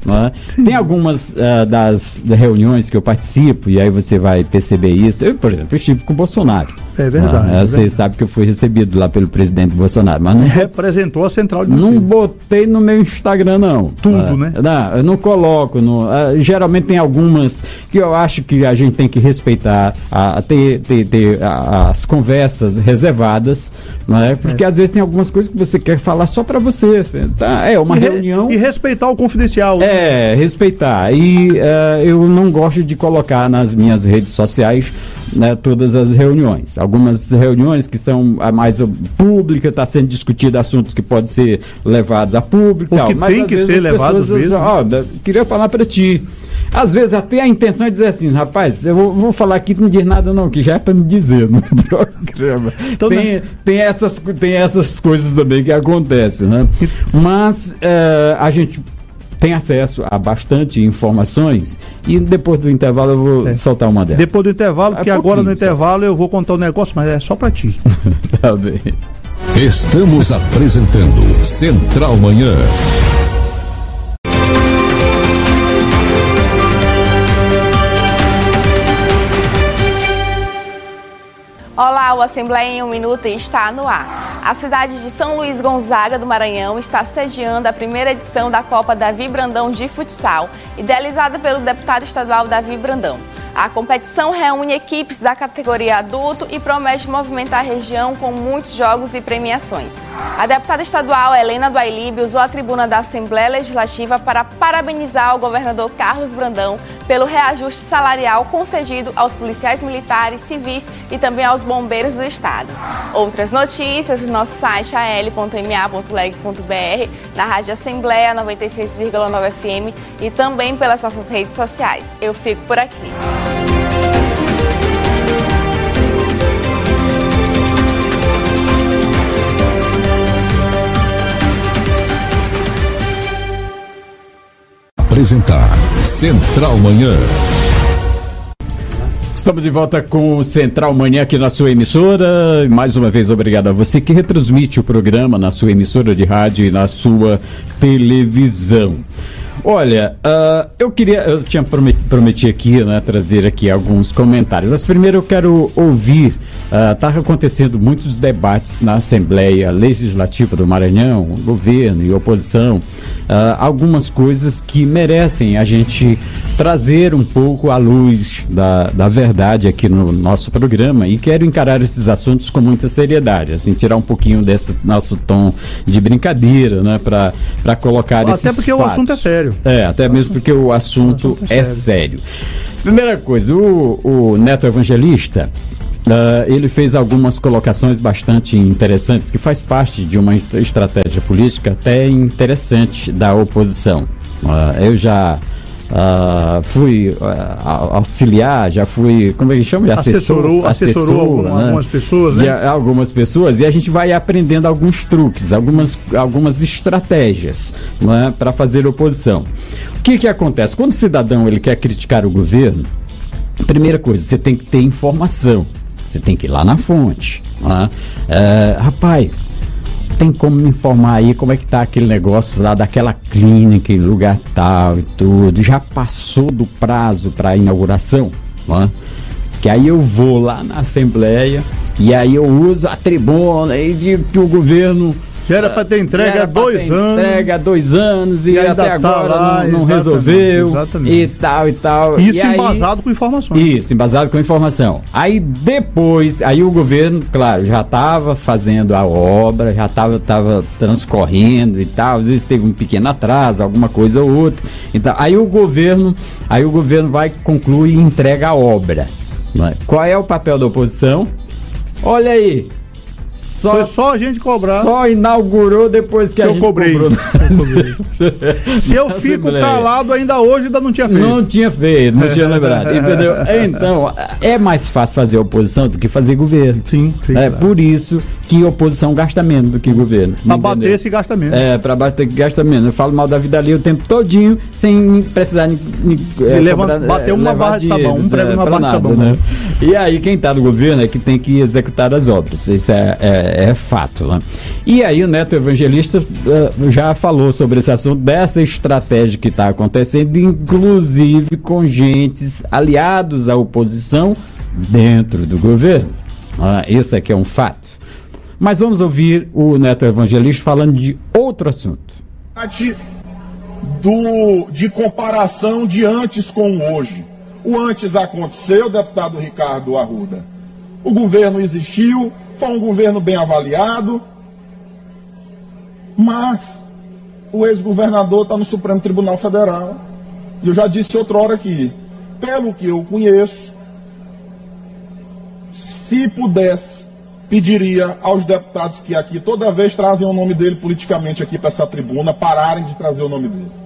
S2: Não é? Tem algumas uh, das reuniões que eu participo, e aí você vai perceber isso. Eu, por exemplo, eu estive com o Bolsonaro.
S3: É verdade.
S2: Ah,
S3: é
S2: você
S3: verdade.
S2: sabe que eu fui recebido lá pelo presidente Bolsonaro, mas não,
S3: representou a central de
S2: não
S3: notícias.
S2: botei no meu Instagram, não.
S3: Tudo,
S2: Ah,
S3: né?
S2: Não, eu não coloco. No, ah, geralmente tem algumas que eu acho que a gente tem que respeitar, ah, ter, ter, ter ah, as conversas reservadas, não é? Porque
S3: É.
S2: às vezes tem algumas coisas que você quer falar só para você. Você tá, é uma
S3: E re-
S2: reunião.
S3: E respeitar o confidencial. né?
S2: É, respeitar. E eh, eu não gosto de colocar nas minhas redes sociais, né, todas as reuniões. Algumas reuniões que são a mais públicas, está sendo discutido assuntos que podem ser levados a público.
S3: Porque
S2: tal, mas
S3: tem
S2: às
S3: que
S2: vezes
S3: ser
S2: as
S3: levado
S2: pessoas,
S3: mesmo.
S2: ó, da- queria falar para ti. Às vezes até a intenção é dizer assim, rapaz, eu vou, vou falar aqui, não diz nada não, que já é para me dizer no programa.
S3: Então,
S2: tem,
S3: né?
S2: tem, essas, tem essas coisas também que acontecem, né? Mas eh, a gente tem acesso a bastante informações e depois do intervalo eu vou
S3: É.
S2: soltar uma delas.
S3: Depois do intervalo,
S2: É
S3: porque agora no
S2: pouquinho, só.
S3: intervalo eu vou contar um negócio, mas é só pra ti.
S2: Tá bem.
S1: Estamos apresentando Central Manhã.
S9: Olá, o Assembleia em um Minuto está no ar. A cidade de São Luís Gonzaga do Maranhão está sediando a primeira edição da Copa Davi Brandão de Futsal, idealizada pelo deputado estadual Davi Brandão. A competição reúne equipes da categoria adulto e promete movimentar a região com muitos jogos e premiações. A deputada estadual Helena do Ailib usou a tribuna da Assembleia Legislativa para parabenizar o governador Carlos Brandão pelo reajuste salarial concedido aos policiais militares, civis e também aos bombeiros do estado. Outras notícias no nosso site a l ponto m a ponto leg ponto b r, na Rádio Assembleia noventa e seis vírgula nove F M e também pelas nossas redes sociais. Eu fico por aqui.
S1: Apresentar Central Manhã.
S2: Estamos de volta com o Central Manhã aqui na sua emissora. Mais uma vez, obrigado a você que retransmite o programa na sua emissora de rádio e na sua televisão. Olha, uh, eu queria, eu tinha prometi, prometi aqui, né, trazer aqui alguns comentários. Mas primeiro eu quero ouvir, está uh, acontecendo muitos debates na Assembleia Legislativa do Maranhão, governo e oposição, uh, algumas coisas que merecem a gente trazer um pouco à luz da, da verdade aqui no nosso programa, e quero encarar esses assuntos com muita seriedade, assim, tirar um pouquinho desse nosso tom de brincadeira, né, para para colocar
S3: Até
S2: esses
S3: porque
S2: fatos.
S3: o assunto é sério.
S2: É, até mesmo porque o assunto,
S3: o assunto é
S2: é sério. Primeira coisa, o, o Neto Evangelista, uh, ele fez algumas colocações bastante interessantes, que faz parte de uma est- estratégia política até interessante da oposição. Uh, eu já uh, fui uh, auxiliar, já fui, como é que chama?
S3: Assessorou, assessorou alguma- algumas pessoas, né?
S2: de a- algumas pessoas, e a gente vai aprendendo alguns truques, algumas, algumas estratégias, né, para fazer oposição. O que que acontece? Quando o cidadão ele quer criticar o governo, primeira coisa, você tem que ter informação, você tem que ir lá na fonte, né? É, rapaz, tem como me informar aí como é que tá aquele negócio lá daquela clínica em lugar tal e tudo, já passou do prazo para inauguração, né? Que aí eu vou lá na Assembleia e aí eu uso a tribuna e digo que o governo
S3: Já era para ter entregue
S2: era
S3: há
S2: pra
S3: dois
S2: ter
S3: anos.
S2: entregue há dois anos e,
S3: E ainda
S2: até
S3: tá
S2: agora
S3: lá,
S2: não, não
S3: exatamente,
S2: resolveu
S3: exatamente.
S2: e tal e tal.
S3: Isso
S2: E aí-
S3: embasado com informações.
S2: Isso, embasado com informação. Aí depois, aí o governo, claro, já estava fazendo a obra, já estava tava transcorrendo e tal, às vezes teve um pequeno atraso, alguma coisa ou outra. Então, aí o governo, aí o governo vai, conclui e entrega a obra. Não é? Qual é o papel da oposição? Olha aí. Só,
S3: Foi só a gente cobrar.
S2: Só inaugurou depois que a
S3: Eu
S2: gente
S3: cobrei.
S2: cobrou.
S3: Eu cobrei. Se eu
S2: Na
S3: fico
S2: Assembleia.
S3: calado ainda hoje, ainda não tinha feito.
S2: Não tinha feito, não tinha lembrado, entendeu? Então, é mais fácil fazer oposição do que fazer governo.
S3: Sim, sim,
S2: É
S3: claro.
S2: por isso que oposição gasta menos do que governo.
S3: Pra
S2: entendeu?
S3: bater se gasta menos.
S2: É, pra bater que gasta menos. Eu falo mal da vida ali o tempo todinho, sem precisar ni- ni- é,
S3: leva-
S2: cobrar,
S3: bater
S2: é,
S3: uma
S2: levar
S3: barra de sabão, um prego
S2: é,
S3: numa
S2: pra
S3: barra de
S2: nada,
S3: sabão.
S2: né? E aí quem tá no governo é que tem que executar as obras. Isso é, é, é, é fato, né? E aí o Neto Evangelista uh, já falou sobre esse assunto, dessa estratégia que está acontecendo, inclusive com gentes aliados à oposição dentro do governo. Uh, isso aqui é um fato. Mas vamos ouvir o Neto Evangelista falando de outro assunto.
S10: Do, de comparação de antes com hoje. O antes aconteceu, deputado Ricardo Arruda. O governo existiu, foi um governo bem avaliado, mas o ex-governador está no Supremo Tribunal Federal. E eu já disse outra hora aqui, pelo que eu conheço, se pudesse, pediria aos deputados que aqui toda vez trazem o nome dele politicamente aqui para essa tribuna, pararem de trazer o nome dele.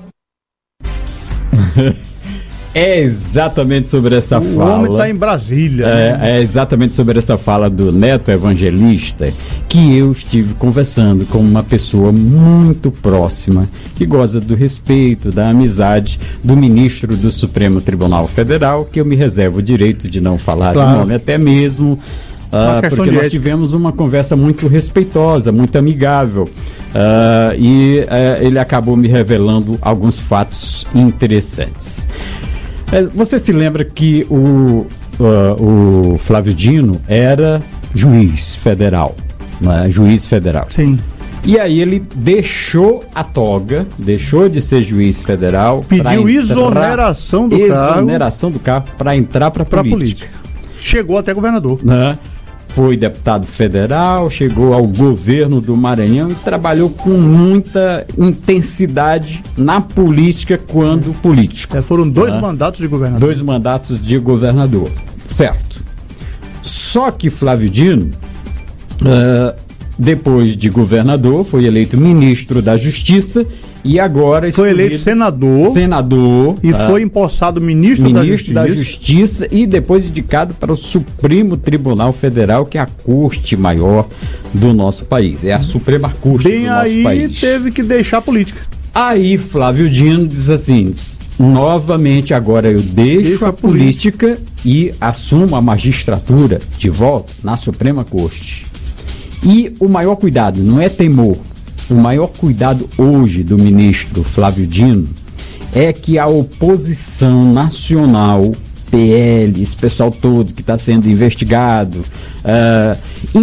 S2: É exatamente sobre essa
S3: o
S2: fala.
S3: O homem está em Brasília.
S2: É,
S3: né?
S2: é exatamente sobre essa fala do Neto Evangelista que eu estive conversando com uma pessoa muito próxima, que goza do respeito, da amizade do ministro do Supremo Tribunal Federal, que eu me reservo o direito de não falar claro. o nome, até mesmo uh, porque nós tivemos uma conversa muito respeitosa, muito amigável. Uh, e uh, ele acabou me revelando alguns fatos interessantes. Você se lembra que o, uh, o Flávio Dino era juiz federal, né? Juiz federal.
S3: Sim.
S2: E aí ele deixou a toga, deixou de ser juiz federal.
S3: Pediu exoneração do cargo.
S2: Exoneração do cargo para entrar para a política. política.
S3: Chegou até governador.
S2: Né? Foi deputado federal, chegou ao governo do Maranhão e trabalhou com muita intensidade na política quando político.
S3: É, foram dois
S2: né?
S3: mandatos de governador.
S2: Dois mandatos de governador, certo. Só que Flávio Dino, uh, depois de governador, foi eleito ministro da Justiça e agora
S3: foi eleito senador,
S2: senador
S3: e uh, foi empossado ministro,
S2: ministro
S3: da,
S2: da,
S3: Justiça.
S2: da Justiça e depois indicado para o Supremo Tribunal Federal, que é a corte maior do nosso país, é a Suprema Corte
S3: Bem
S2: do nosso
S3: aí,
S2: país.
S3: Teve que deixar a política.
S2: Aí Flávio Dino diz assim: novamente agora eu deixo, deixo a política, política e assumo a magistratura de volta na Suprema Corte. E o maior cuidado, não é temor, o maior cuidado hoje do ministro Flávio Dino é que a oposição nacional, P L, esse pessoal todo que está sendo investigado, uh,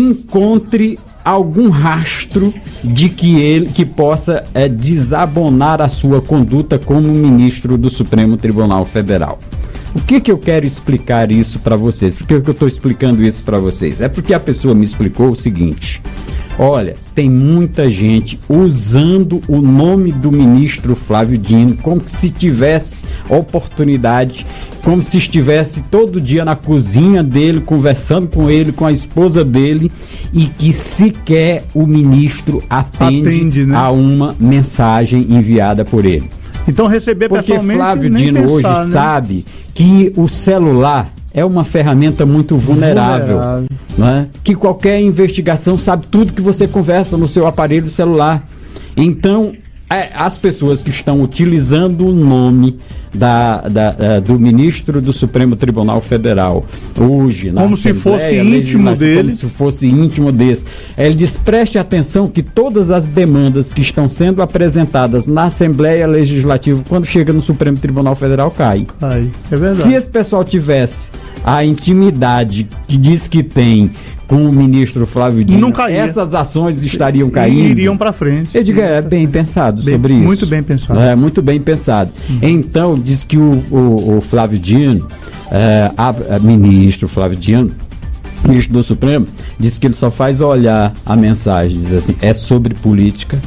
S2: encontre algum rastro de que ele que possa uh, desabonar a sua conduta como ministro do Supremo Tribunal Federal. O que que eu quero explicar isso para vocês? Por que que eu estou explicando isso para vocês? É porque a pessoa me explicou o seguinte: olha, tem muita gente usando o nome do ministro Flávio Dino como se tivesse oportunidade, como se estivesse todo dia na cozinha dele, conversando com ele, com a esposa dele, e que sequer o ministro atende, atende né? a uma mensagem enviada por ele.
S3: Então receber
S2: Porque
S3: pessoalmente
S2: Flávio
S3: nem
S2: Dino
S3: pensar,
S2: hoje
S3: né?
S2: sabe que o celular é uma ferramenta muito vulnerável, vulnerável. Né? Que qualquer investigação sabe tudo que você conversa no seu aparelho celular. Então, é, as pessoas que estão utilizando o nome da, da, da, do ministro do Supremo Tribunal Federal hoje, na
S3: como se fosse íntimo dele,
S2: como se fosse íntimo desse. Ele diz: preste atenção que todas as demandas que estão sendo apresentadas na Assembleia Legislativa, quando chega no Supremo Tribunal Federal, cai.
S3: Ai, é verdade.
S2: Se esse pessoal tivesse a intimidade que diz que tem com o ministro Flávio Dino, essas ações estariam caindo.
S3: E iriam para frente.
S2: Eu digo, é bem pensado
S3: bem,
S2: sobre isso.
S3: Muito bem pensado.
S2: É, muito bem pensado. Uhum. Então, diz que o, o, o Flávio Dino, é, a, a ministro Flávio Dino, ministro do Supremo, diz que ele só faz olhar a mensagem, diz assim, é sobre política,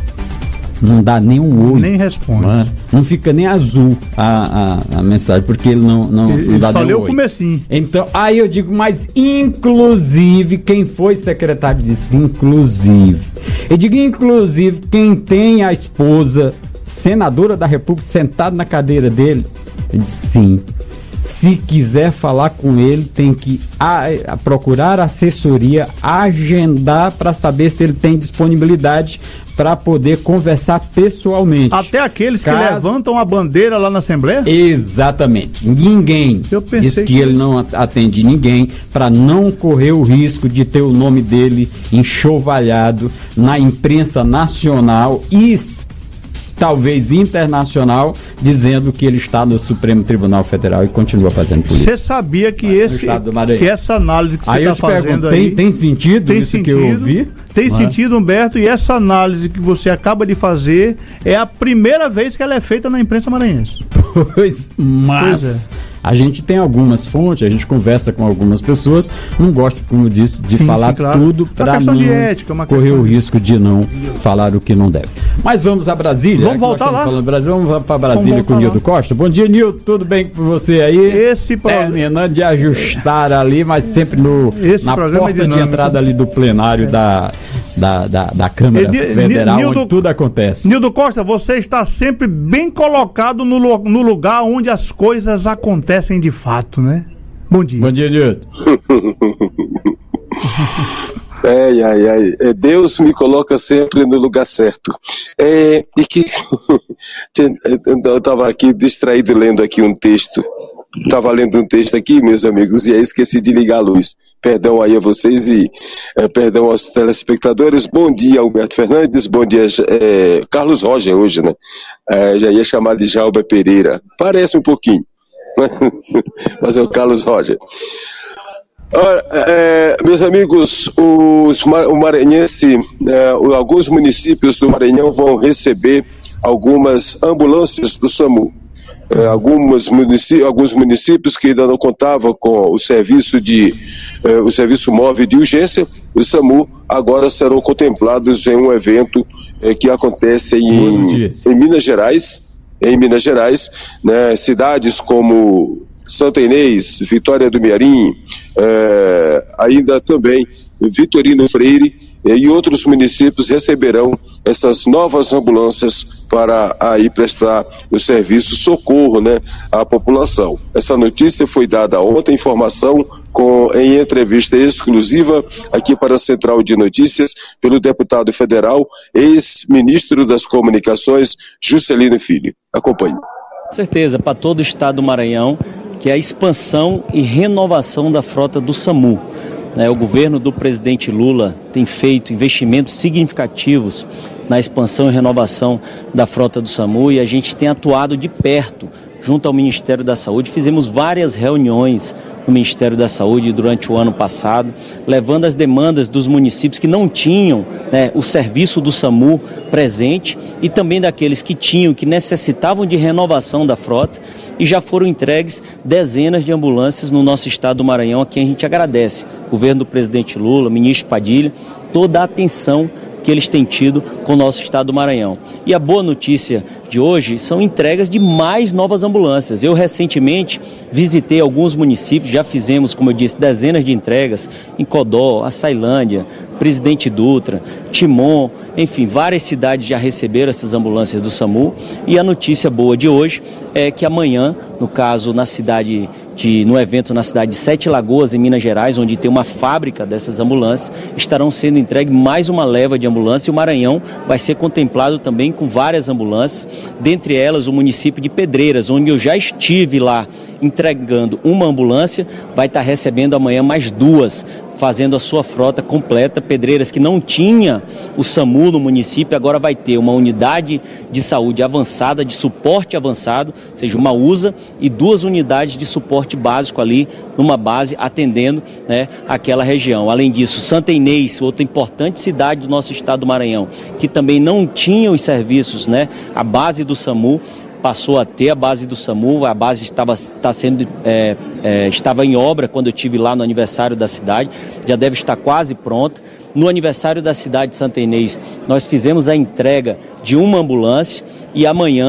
S2: não dá nem um olho.
S3: Nem responde.
S2: Não, é? Não fica nem azul a, a, a mensagem, porque ele não, não,
S3: ele
S2: não dá nem um olho. Ele
S3: só leu o comecinho.
S2: Então, aí eu digo, mas inclusive, quem foi secretário disse inclusive. Eu digo, inclusive, quem tem a esposa senadora da República sentada na cadeira dele, ele disse sim. Se quiser falar com ele, tem que a, a procurar assessoria, agendar para saber se ele tem disponibilidade para poder conversar pessoalmente.
S3: Até aqueles
S2: Caso...
S3: que levantam a bandeira lá na Assembleia?
S2: Exatamente. Ninguém
S3: Eu pensei
S2: diz que,
S3: que
S2: ele não atende ninguém, para não correr o risco de ter o nome dele enxovalhado na imprensa nacional e talvez internacional, dizendo que ele está no Supremo Tribunal Federal e continua fazendo política.
S3: Você sabia que, esse, que essa análise que você está fazendo
S2: pergunto,
S3: aí...
S2: Tem, tem sentido
S3: tem
S2: isso
S3: sentido,
S2: que eu ouvi?
S3: Tem
S2: Não
S3: sentido,
S2: é?
S3: Humberto, e essa análise que você acaba de fazer é a primeira vez que ela é feita na imprensa maranhense.
S2: Pois, mas pois é. A gente tem algumas fontes, a gente conversa com algumas pessoas, não gosta, como eu disse, de sim, falar sim, claro. tudo para não de ética, correr o risco de não falar o que não deve. Mas vamos a Brasília.
S3: Vamos voltar lá.
S2: Falando Brasil, vamos para Brasília com o Nildo Costa. Bom dia, Nildo, tudo bem com você aí?
S3: Esse
S2: programa terminando de ajustar ali, mas sempre no
S3: Esse
S2: na porta é de entrada ali do plenário é. da, da, da, da Câmara Ele, Federal, Nildo, onde tudo acontece.
S3: Nildo Costa, você está sempre bem colocado no, no lugar onde as coisas acontecem de fato, né? Bom dia.
S2: Bom dia, Nildo.
S11: Ai, ai, ai. Deus me coloca sempre no lugar certo. É, e que eu estava aqui distraído lendo aqui um texto. Estava lendo um texto aqui, meus amigos, e aí esqueci de ligar a luz. Perdão aí a vocês e é, perdão aos telespectadores. Bom dia, Alberto Fernandes. Bom dia, é, Carlos Roger hoje, né? É, já ia chamar de Jalba Pereira. Parece um pouquinho, mas é o Carlos Roger. Ora, é, meus amigos, os, o maranhense, é, alguns municípios do Maranhão vão receber algumas ambulâncias do SAMU. É, algumas municípios, alguns municípios que ainda não contavam com o serviço de é, o serviço móvel de urgência, o SAMU, agora serão contemplados em um evento é, que acontece em, em Minas Gerais, em Minas Gerais, né, cidades como Santa Inês, Vitória do Mearim, é, ainda também Vitorino Freire e outros municípios receberão essas novas ambulâncias para aí prestar o serviço socorro, né, à população. Essa notícia foi dada ontem, informação com, em entrevista exclusiva aqui para a Central de Notícias pelo deputado federal, ex-ministro das Comunicações, Juscelino Filho. Acompanhe.
S12: Certeza, para todo o estado do Maranhão, que é a expansão e renovação da frota do SAMU. O governo do presidente Lula tem feito investimentos significativos na expansão e renovação da frota do SAMU e a gente tem atuado de perto junto ao Ministério da Saúde. Fizemos várias reuniões no Ministério da Saúde durante o ano passado, levando as demandas dos municípios que não tinham, né, o serviço do SAMU presente e também daqueles que tinham, que necessitavam de renovação da frota. E já foram entregues dezenas de ambulâncias no nosso estado do Maranhão, a quem a gente agradece. O governo do presidente Lula, ministro Padilha, toda a atenção que eles têm tido com o nosso estado do Maranhão. E a boa notícia de hoje são entregas de mais novas ambulâncias. Eu recentemente visitei alguns municípios, já fizemos, como eu disse, dezenas de entregas em Codó, Açailândia, Presidente Dutra, Timon, enfim, várias cidades já receberam essas ambulâncias do SAMU. E a notícia boa de hoje é que amanhã, no caso na cidade de, no evento na cidade de Sete Lagoas, em Minas Gerais, onde tem uma fábrica dessas ambulâncias, estarão sendo entregue mais uma leva de ambulância e o Maranhão vai ser contemplado também com várias ambulâncias, dentre elas o município de Pedreiras, onde eu já estive lá entregando uma ambulância, vai estar recebendo amanhã mais duas, fazendo a sua frota completa. Pedreiras que não tinha o SAMU no município, agora vai ter uma unidade de saúde avançada, de suporte avançado, ou seja, uma U S A e duas unidades de suporte básico ali, numa base, atendendo, né, aquela região. Além disso, Santa Inês, outra importante cidade do nosso estado do Maranhão, que também não tinha os serviços, né, a base do SAMU, passou a ter a base do SAMU, a base estava, está sendo, é, é, estava em obra quando eu estive lá no aniversário da cidade, já deve estar quase pronta. No aniversário da cidade de Santa Inês, nós fizemos a entrega de uma ambulância e amanhã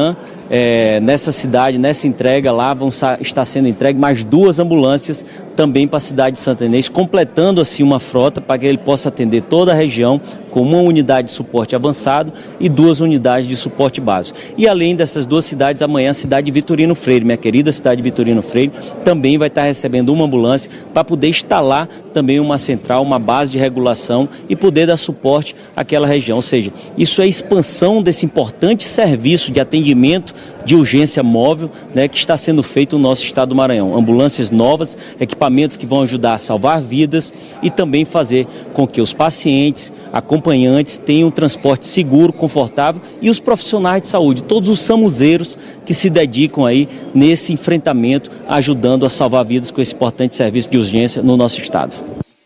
S12: é, nessa cidade, nessa entrega lá, vão estar sendo entregues mais duas ambulâncias também para a cidade de Santa Inês, completando assim uma frota para que ele possa atender toda a região com uma unidade de suporte avançado e duas unidades de suporte básico. E além dessas duas cidades, amanhã a cidade de Vitorino Freire, minha querida cidade de Vitorino Freire, também vai estar recebendo uma ambulância para poder instalar também uma central, uma base de regulação e poder dar suporte àquela região. Ou seja, isso é a expansão desse importante serviço de atendimento de urgência móvel, né, que está sendo feito no nosso estado do Maranhão. Ambulâncias novas, equipamentos que vão ajudar a salvar vidas e também fazer com que os pacientes, acompanhantes tenham um transporte seguro, confortável e os profissionais de saúde, todos os samuzeiros que se dedicam aí nesse enfrentamento, ajudando a salvar vidas com esse importante serviço de urgência no nosso estado.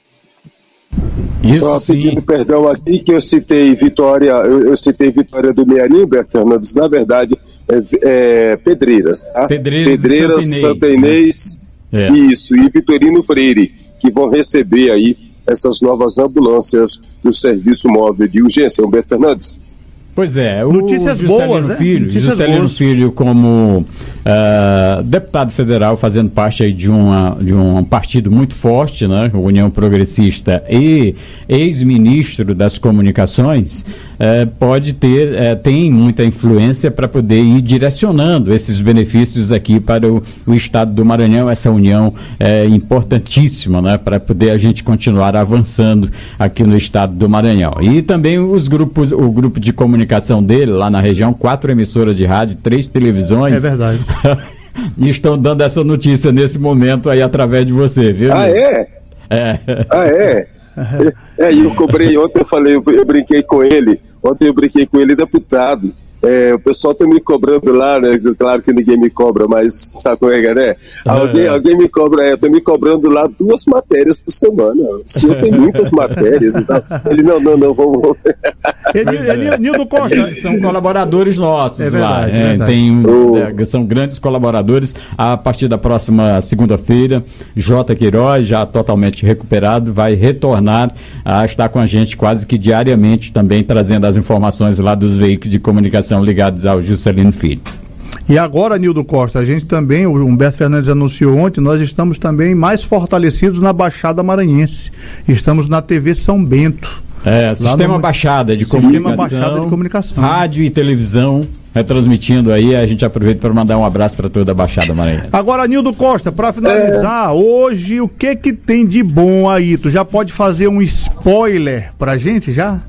S11: Isso, Só pedindo sim. perdão aqui que eu citei Vitória, eu, eu citei Vitória do Mearim, Humberto Fernandes, na verdade é, é Pedreiras, tá?
S2: Pedreiras,
S11: Pedreiras Santa Inês, né? é. Isso, e Vitorino Freire, que vão receber aí essas novas ambulâncias do Serviço Móvel de Urgência. Humberto Fernandes.
S2: Pois é, o
S3: Notícias
S2: Juscelino
S3: boas, né?
S2: Filho,
S3: Notícias
S2: Juscelino
S3: boas.
S2: Filho como uh, deputado federal, fazendo parte aí de, uma, de um partido muito forte, né? União Progressista, e ex-ministro das Comunicações, uh, pode ter, uh, tem muita influência para poder ir direcionando esses benefícios aqui para o, o estado do Maranhão, essa união é uh, importantíssima, né? Para poder a gente continuar avançando aqui no estado do Maranhão. E também os grupos, o grupo de comunicação dele lá na região, quatro emissoras de rádio, três televisões.
S3: É verdade.
S2: E estão dando essa notícia nesse momento aí através de você, viu?
S11: Ah, é?
S2: É.
S11: Ah, é? É, eu cobrei ontem, eu falei, eu, eu brinquei com ele, ontem eu brinquei com ele, deputado. É, o pessoal tá me cobrando lá, né? Claro que ninguém me cobra, mas sabe como é que é, né? Alguém, é. alguém me cobra, é, tá me cobrando lá duas matérias por semana. O senhor tem muitas matérias e tal. Ele, não, não, não, vamos.
S2: É, Nildo Costa, são colaboradores nossos
S3: é verdade,
S2: lá.
S3: É verdade.
S2: Tem, é, são grandes colaboradores. A partir da próxima segunda-feira, J. Queiroz, já totalmente recuperado, vai retornar a estar com a gente quase que diariamente, também trazendo as informações lá dos veículos de comunicação ligados ao Juscelino Filho.
S3: E agora, Nildo Costa, a gente também, o Humberto Fernandes anunciou ontem, nós estamos também mais fortalecidos na Baixada Maranhense. Estamos na T V São Bento.
S2: É, Sistema
S3: no...
S2: Baixada de
S3: Sistema
S2: Comunicação,
S3: Baixada de Comunicação,
S2: rádio e televisão, retransmitindo aí. A gente aproveita para mandar um abraço para toda a Baixada Maranhense.
S3: Agora, Nildo Costa, para finalizar, é... hoje o que que tem de bom aí? Tu já pode fazer um spoiler pra gente já?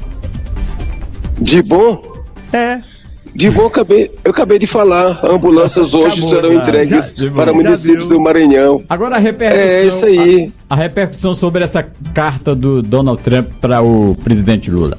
S11: De bom?
S3: É.
S11: De bom, acabei, eu acabei de falar. Ambulâncias hoje Acabou, serão já, entregues já, para já municípios viu. do Maranhão.
S2: Agora a repercussão.
S11: É isso aí.
S2: A, a repercussão sobre essa carta do Donald Trump para o presidente Lula.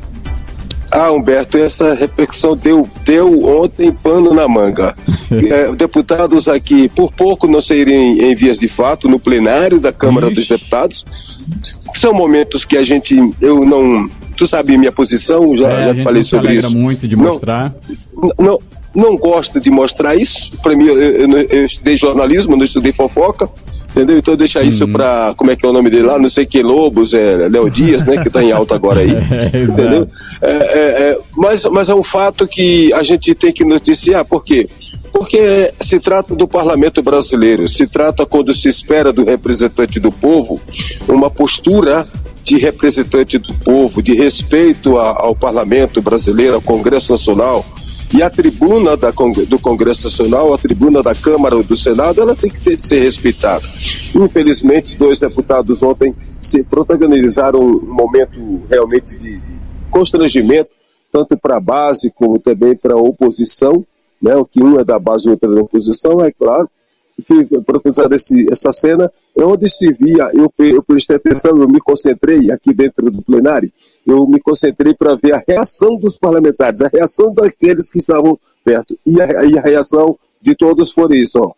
S11: Ah, Humberto, essa repercussão deu, deu ontem pano na manga. É, deputados aqui, por pouco não saírem em vias de fato no plenário da Câmara Ixi. dos Deputados. São momentos que a gente, eu não... Tu sabe minha posição, já,
S2: é,
S11: já
S2: a gente
S11: falei
S2: não
S11: sobre
S2: se alegra
S11: isso.
S2: muito de mostrar.
S11: Não, não, não gosto de mostrar isso. Para mim, eu, eu, eu estudei jornalismo, não estudei fofoca, entendeu? Então deixar isso uhum. para, como é que é o nome dele lá? Não sei que Lobos, é Léo Dias, né? Que está em alta agora aí, é, entendeu? É, é, é, mas, mas é um fato que a gente tem que noticiar, por quê? Porque se trata do parlamento brasileiro, se trata quando se espera do representante do povo uma postura de representante do povo, de respeito a, ao parlamento brasileiro, ao Congresso Nacional, e a tribuna da, do Congresso Nacional, a tribuna da Câmara ou do Senado, ela tem que ter de ser respeitada. Infelizmente, os dois deputados ontem se protagonizaram um momento realmente de, de constrangimento, tanto para a base como também para a oposição, né? O que um é da base e o outro é da oposição, é claro. Professor, essa cena, onde se via, eu, eu prestei atenção, eu me concentrei aqui dentro do plenário, eu me concentrei para ver a reação dos parlamentares, a reação daqueles que estavam perto, e a, e a reação de todos foi isso, ó.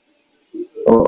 S11: Ó.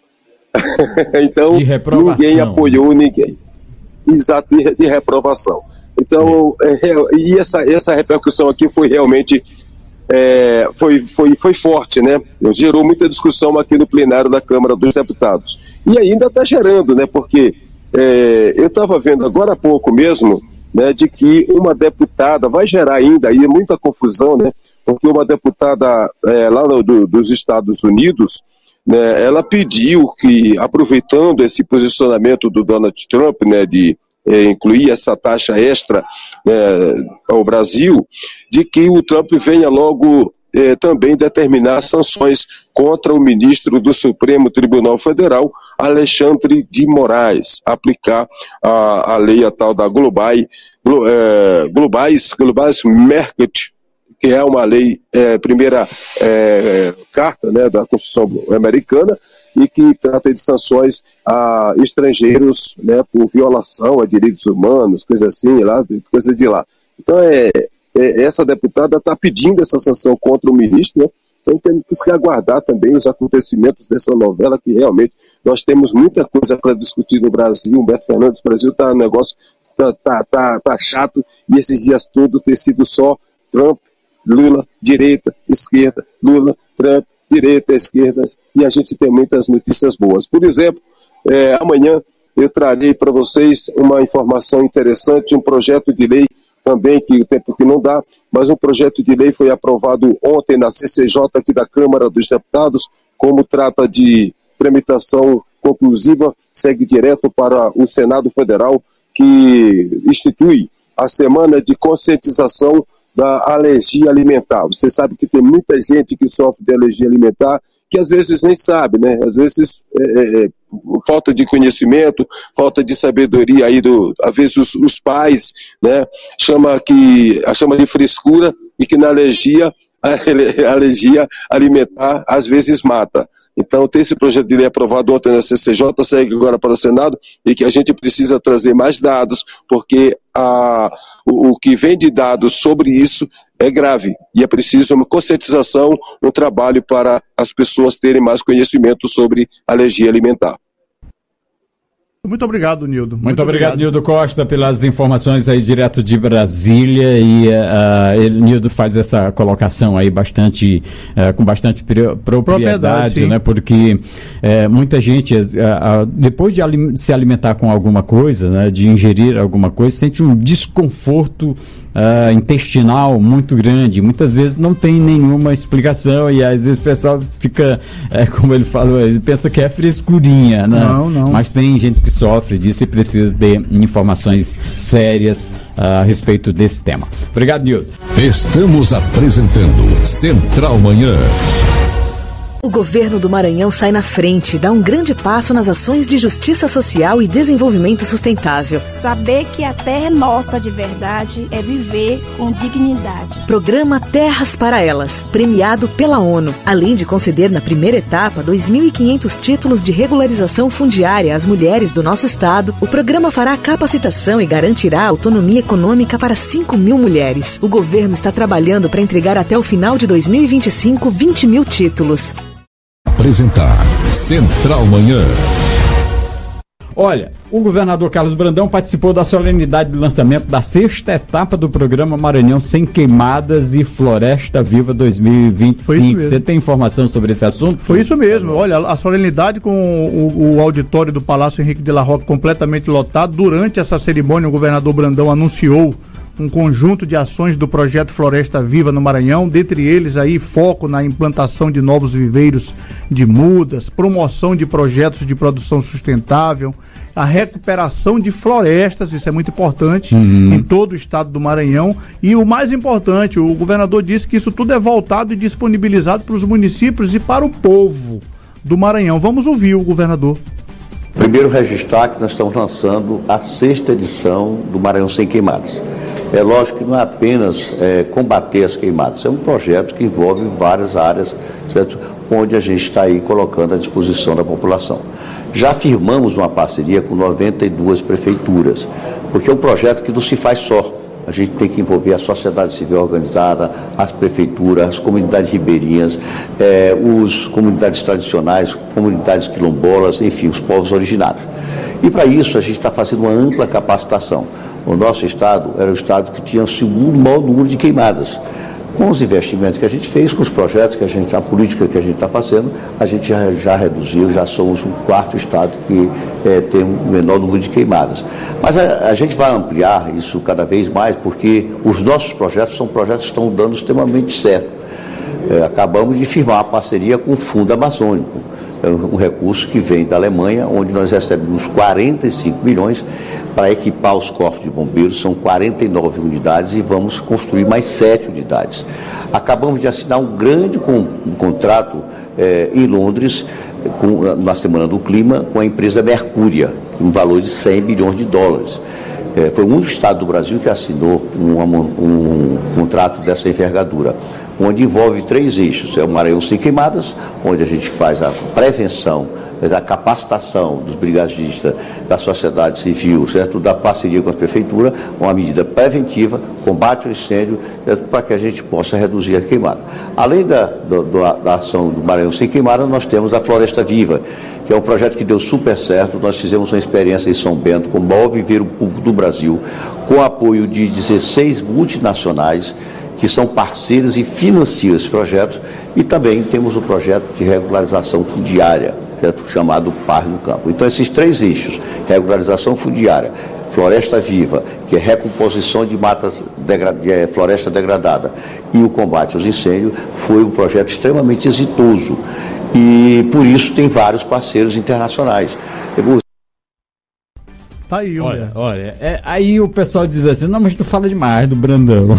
S11: Então, ninguém apoiou ninguém. Exato, de, de reprovação. Então, é, e essa, essa repercussão aqui foi realmente... É, foi, foi, foi forte, né? Gerou muita discussão aqui no plenário da Câmara dos Deputados. E ainda está gerando, né? Porque é, eu estava vendo agora há pouco mesmo, né, de que uma deputada vai gerar ainda aí muita confusão, né? porque uma deputada é, lá no, do, dos Estados Unidos, né, ela pediu que, aproveitando esse posicionamento do Donald Trump, né, de é, incluir essa taxa extra né, ao Brasil, de que o Trump venha logo é, também determinar sanções contra o ministro do Supremo Tribunal Federal, Alexandre de Moraes, aplicar a, a lei a tal da Globais, é, Globais, Globais Market, que é uma lei, é, primeira é, carta né, da Constituição americana, e que trata de sanções a estrangeiros né, por violação a direitos humanos, coisa assim, lá, coisa de lá. Então, é, é, essa deputada está pedindo essa sanção contra o ministro, né? Então temos que aguardar também os acontecimentos dessa novela, que realmente nós temos muita coisa para discutir no Brasil. Humberto Fernandes, o Brasil está um negócio, está tá, tá, tá chato, e esses dias todos tem sido só Trump, Lula, direita, esquerda, Lula, Trump, direita, esquerda, e a gente tem muitas notícias boas. Por exemplo, é, amanhã eu trarei para vocês uma informação interessante, um projeto de lei também, que o tempo que não dá, mas um projeto de lei foi aprovado ontem na C C J aqui da Câmara dos Deputados, como trata de tramitação conclusiva, segue direto para o Senado Federal, que institui a Semana de Conscientização da Alergia Alimentar. Você sabe que tem muita gente que sofre de alergia alimentar, que às vezes nem sabe, né? Às vezes é, é, falta de conhecimento, falta de sabedoria aí do, às vezes os, os pais, né? Chama que a chama de frescura, e que na alergia a alergia alimentar às vezes mata. Então tem esse projeto de lei aprovado ontem na C C J, segue agora para o Senado, e que a gente precisa trazer mais dados, porque a, o, o que vem de dados sobre isso é grave, e é preciso uma conscientização, um trabalho para as pessoas terem mais conhecimento sobre alergia alimentar.
S3: Muito obrigado, Nildo.
S2: Muito, Muito obrigado, obrigado, Nildo Costa, pelas informações aí direto de Brasília. E uh, ele, Nildo faz essa colocação aí bastante, uh, com bastante propriedade, propriedade né? Porque uh, muita gente, uh, uh, depois de alim- se alimentar com alguma coisa, né, de ingerir alguma coisa, sente um desconforto Uh, intestinal muito grande, muitas vezes não tem nenhuma explicação, e às vezes o pessoal fica, é, como ele falou, ele pensa que é frescurinha, né? Não, não. Mas tem gente que sofre disso e precisa ter informações sérias uh, a respeito desse tema. Obrigado, Nildo.
S1: Estamos apresentando Central Manhã.
S13: O governo do Maranhão sai na frente e dá um grande passo nas ações de justiça social e desenvolvimento sustentável.
S14: Saber que a terra é nossa de verdade é viver com dignidade.
S13: Programa Terras para Elas, premiado pela ONU. Além de conceder na primeira etapa dois mil e quinhentos títulos de regularização fundiária às mulheres do nosso estado, o programa fará capacitação e garantirá autonomia econômica para cinco mil mulheres. O governo está trabalhando para entregar até o final de dois mil e vinte e cinco vinte mil títulos.
S1: Apresentar Central Manhã.
S2: Olha, o governador Carlos Brandão participou da solenidade de lançamento da sexta etapa do programa Maranhão Sem Queimadas e Floresta Viva dois mil e vinte e cinco. Você tem informação sobre esse assunto?
S3: Foi isso mesmo. Olha, a solenidade com o, o auditório do Palácio Henrique de la Roca completamente lotado. Durante essa cerimônia, o governador Brandão anunciou um conjunto de ações do projeto Floresta Viva no Maranhão, dentre eles aí foco na implantação de novos viveiros de mudas, promoção de projetos de produção sustentável, a recuperação de florestas, isso é muito importante, uhum. em todo o estado do Maranhão, e o mais importante, o governador disse que isso tudo é voltado e disponibilizado para os municípios e para o povo do Maranhão. Vamos ouvir o governador.
S15: Primeiro registrar que nós estamos lançando a sexta edição do Maranhão Sem Queimadas. É lógico que não é apenas é, combater as queimadas, é um projeto que envolve várias áreas, certo? Onde a gente está aí colocando à disposição da população. Já firmamos uma parceria com noventa e duas prefeituras, porque é um projeto que não se faz só. A gente tem que envolver a sociedade civil organizada, as prefeituras, as comunidades ribeirinhas, eh, os comunidades tradicionais, comunidades quilombolas, enfim, os povos originários. E para isso a gente está fazendo uma ampla capacitação. O nosso estado era o estado que tinha o segundo maior número de queimadas. Com os investimentos que a gente fez, com os projetos que a gente, a política que a gente está fazendo, a gente já, já reduziu, já somos o quarto estado que é, tem um menor número de queimadas. Mas a, a gente vai ampliar isso cada vez mais, porque os nossos projetos são projetos que estão dando extremamente certo. É, acabamos de firmar uma parceria com o Fundo Amazônico, é um recurso que vem da Alemanha, onde nós recebemos quarenta e cinco milhões para equipar os corpos de bombeiros, são quarenta e nove unidades e vamos construir mais sete unidades. Acabamos de assinar um grande com, um contrato é, em Londres, com, na Semana do Clima, com a empresa Mercúria, um valor de cem milhões de dólares. É, foi o único estado do Brasil que assinou um, um, um contrato dessa envergadura, onde envolve três eixos. É o Maranhão Sem Queimadas, onde a gente faz a prevenção, a capacitação dos brigadistas, da sociedade civil, certo? Da parceria com a prefeitura, uma medida preventiva, combate ao incêndio, para que a gente possa reduzir a queimada. Além da, da, da ação do Maranhão Sem Queimada, nós temos a Floresta Viva, que é um projeto que deu super certo. Nós fizemos uma experiência em São Bento com o maior viveiro público do Brasil, com apoio de dezesseis multinacionais, que são parceiros e financiam esse projeto, e também temos o projeto de regularização fundiária, certo? Chamado Par no Campo. Então, esses três eixos, regularização fundiária, Floresta Viva, que é recomposição de matas, degra- de floresta degradada, e o combate aos incêndios, foi um projeto extremamente exitoso, e por isso tem vários parceiros internacionais.
S3: Tá aí,
S2: olha, olha é, aí o pessoal diz assim, não, mas tu fala demais do Brandão.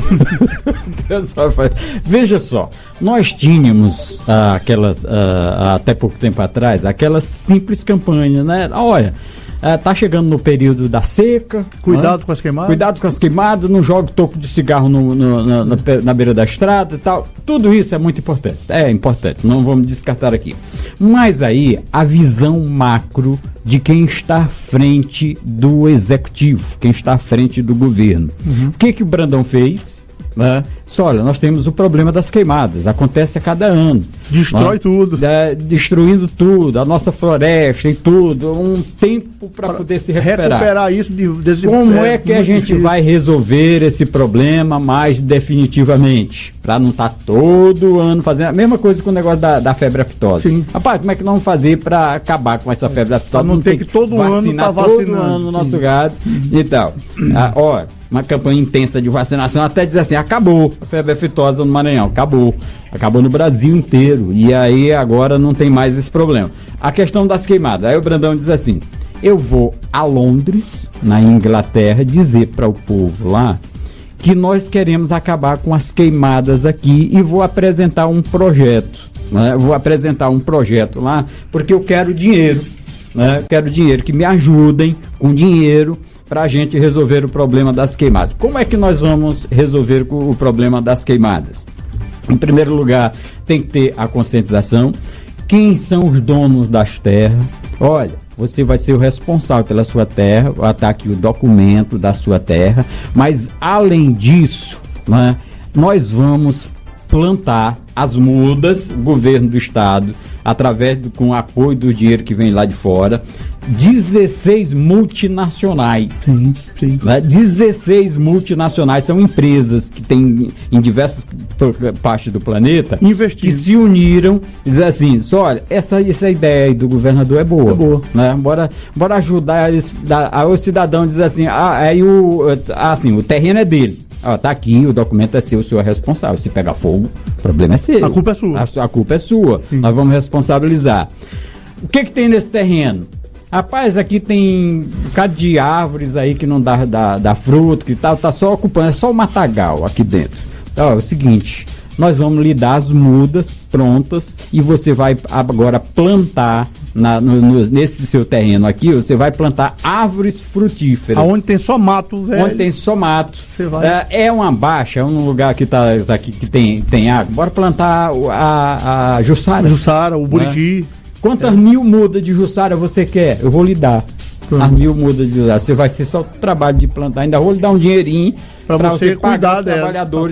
S2: O pessoal fala, veja só, nós tínhamos ah, aquelas, ah, até pouco tempo atrás, aquelas simples campanhas, né? Olha, ah, tá chegando no período da seca.
S3: Cuidado,
S2: né?
S3: com as queimadas.
S2: Cuidado com as queimadas, não jogue toco de cigarro no, no, na, na, na beira da estrada e tal. Tudo isso é muito importante. É importante, não vamos descartar aqui. Mas aí, a visão macro de quem está à frente do executivo, quem está à frente do governo. Uhum. O que que o Brandão fez? Né? Só, olha, nós temos o problema das queimadas, acontece a cada ano.
S3: Destrói
S2: né?
S3: tudo.
S2: É, destruindo tudo, a nossa floresta e tudo, um tempo para poder se recuperar.
S3: Recuperar isso de, desse,
S2: Como
S3: é,
S2: é que a gente
S3: difícil.
S2: vai resolver esse problema mais definitivamente? Para não estar tá todo ano fazendo a mesma coisa com o negócio da, da febre aftosa. Sim. Rapaz, como é que nós vamos fazer para acabar com essa febre aftosa?
S3: Pra não, não ter que todo ano tá vacinando.
S2: Todo ano o nosso gado e tal. Ah, ó, uma campanha intensa de vacinação, até dizer assim, acabou a febre aftosa no Maranhão, acabou. Acabou no Brasil inteiro. E aí agora não tem mais esse problema. A questão das queimadas. Aí o Brandão diz assim, eu vou a Londres, na Inglaterra, dizer para o povo lá que nós queremos acabar com as queimadas aqui e vou apresentar um projeto. Né? Vou apresentar um projeto lá porque eu quero dinheiro. Né? Eu quero dinheiro, que me ajudem com dinheiro para a gente resolver o problema das queimadas. Como é que nós vamos resolver o problema das queimadas? Em primeiro lugar, tem que ter a conscientização. Quem são os donos das terras? Olha, você vai ser o responsável pela sua terra, vai estar aqui o documento da sua terra, mas além disso, né, nós vamos plantar as mudas, o governo do estado, através do, com o apoio do dinheiro que vem lá de fora, dezesseis multinacionais. Sim, sim. Né? dezesseis multinacionais são empresas que têm em diversas partes do planeta
S3: investindo,
S2: que se uniram e dizem assim, só olha, essa, essa ideia aí do governador é boa. É boa. Né? Bora, bora ajudar eles, a, o cidadão diz assim, ah, aí o, assim, o terreno é dele. Ah, tá aqui, o documento é seu, o senhor é responsável. Se pegar fogo, o problema é seu.
S3: A culpa é sua.
S2: A, a culpa é sua. Sim. Nós vamos responsabilizar. O que que tem nesse terreno? Rapaz, aqui tem um bocado de árvores aí que não dá, dá, dá fruto, que tal, tá só ocupando, é só o matagal aqui dentro. Então, é o seguinte, nós vamos lhe dar as mudas prontas e você vai agora plantar na, no, no, nesse seu terreno aqui, você vai plantar árvores frutíferas.
S3: Aonde tem só mato, velho.
S2: Onde tem só mato.
S3: Você vai...
S2: é, é uma baixa, é um lugar que, tá, tá aqui, que tem, tem água. Bora plantar a, a Jussara.
S3: Jussara, o Buriti.
S2: Né? Quantas é. mil mudas de Jussara você quer? Eu vou lhe dar. Uhum. As mil mudas de Jussara. Você vai ser só o trabalho de plantar. Ainda vou lhe dar um dinheirinho para você, você pagar os dela, trabalhadores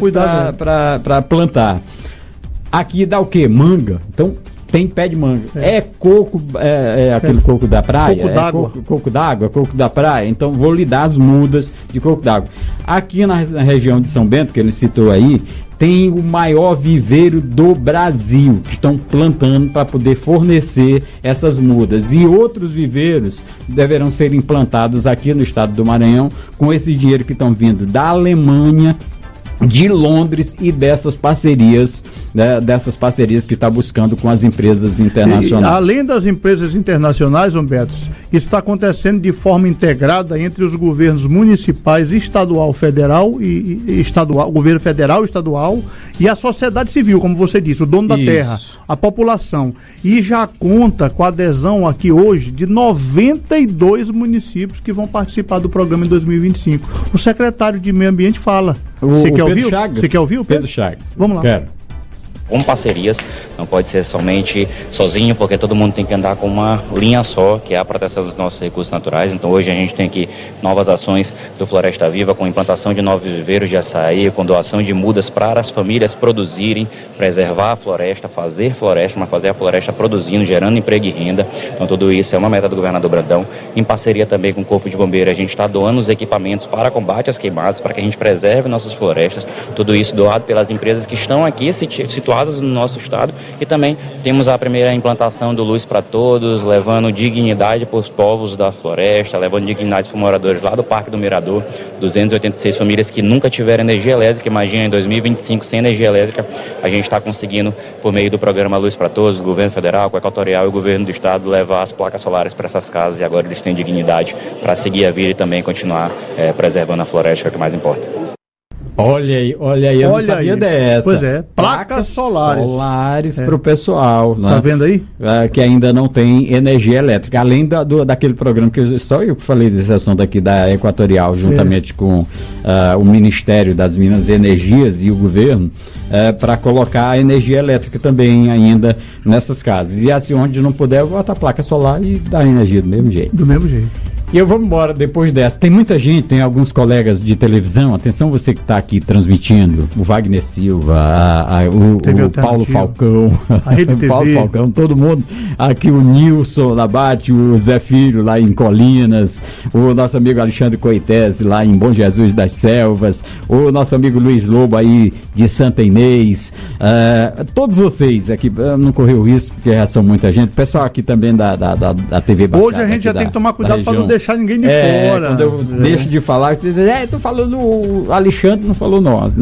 S2: para plantar. Aqui dá o quê? Manga. Então, tem pé de manga. É, é coco, é, é aquele é. coco da praia.
S3: Coco
S2: é
S3: d'água.
S2: Coco, coco d'água, coco da praia. Então, vou lhe dar as mudas de coco d'água. Aqui na, na região de São Bento, que ele citou aí, tem o maior viveiro do Brasil, que estão plantando para poder fornecer essas mudas. E outros viveiros deverão ser implantados aqui no estado do Maranhão com esse dinheiro que estão vindo da Alemanha, de Londres e dessas parcerias, né, dessas parcerias que está buscando com as empresas internacionais. E,
S3: além das empresas internacionais, Humberto, isso está acontecendo de forma integrada entre os governos municipais, estadual, federal e, e estadual, governo federal, estadual e a sociedade civil, como você disse, o dono da isso. terra, a população. E já conta com a adesão aqui hoje de noventa e dois municípios que vão participar do programa em dois mil e vinte e cinco. O secretário de Meio Ambiente fala. Você quer ouvir? Você quer ouvir o Pedro?
S2: Pedro Chagas.
S3: Vamos lá.
S2: Quero.
S16: Com parcerias, não pode ser somente sozinho, porque todo mundo tem que andar com uma linha só, que é a proteção dos nossos recursos naturais. Então hoje a gente tem aqui novas ações do Floresta Viva, com implantação de novos viveiros de açaí, com doação de mudas para as famílias produzirem, preservar a floresta, fazer floresta, mas fazer a floresta produzindo, gerando emprego e renda. Então tudo isso é uma meta do governador Brandão. Em parceria também com o Corpo de Bombeiros, a gente está doando os equipamentos para combate às queimadas, para que a gente preserve nossas florestas. Tudo isso doado pelas empresas que estão aqui situadas no nosso estado, e também temos a primeira implantação do Luz para Todos, levando dignidade para os povos da floresta, levando dignidade para os moradores lá do Parque do Mirador, duzentas e oitenta e seis famílias que nunca tiveram energia elétrica. Imagina, em dois mil e vinte e cinco, sem energia elétrica, a gente está conseguindo, por meio do programa Luz para Todos, do governo federal, com o Equatorial e o governo do estado, levar as placas solares para essas casas, e agora eles têm dignidade para seguir a vida e também continuar é, preservando a floresta, que é o que mais importa.
S2: Olha aí, olha aí, eu
S3: olha
S2: não sabia
S3: aí.
S2: dessa.
S3: Pois é, placas, placas solares.
S2: Solares
S3: é.
S2: para o pessoal.
S3: Tá né? vendo aí?
S2: É, que ainda não tem energia elétrica. Além da, do, daquele programa que eu, só eu falei desse assunto aqui da Equatorial, juntamente é. com uh, o Ministério das Minas e Energias e o governo, uh, para colocar a energia elétrica também ainda nessas casas. E assim, onde não puder, botar a placa solar e dar energia do mesmo jeito.
S3: Do mesmo jeito.
S2: E eu vou embora depois dessa. Tem muita gente, tem alguns colegas de televisão, atenção você que está aqui transmitindo, o Wagner Silva, a, a, o, o Paulo Falcão,
S3: a Rede
S2: o Paulo Falcão, todo mundo, aqui o Nilson Labate, o Zé Filho lá em Colinas, o nosso amigo Alexandre Coites lá em Bom Jesus das Selvas, o nosso amigo Luiz Lobo aí de Santa Inês, uh, todos vocês aqui, uh, não correu isso porque já são muita gente, o pessoal aqui também da, da, da, da T V Baixada.
S3: Hoje a gente já
S2: da,
S3: tem que tomar cuidado para não deixar deixar ninguém de
S2: é,
S3: fora.
S2: Quando eu é. deixo de falar, você diz, é, tu falou no Alexandre, não falou nós.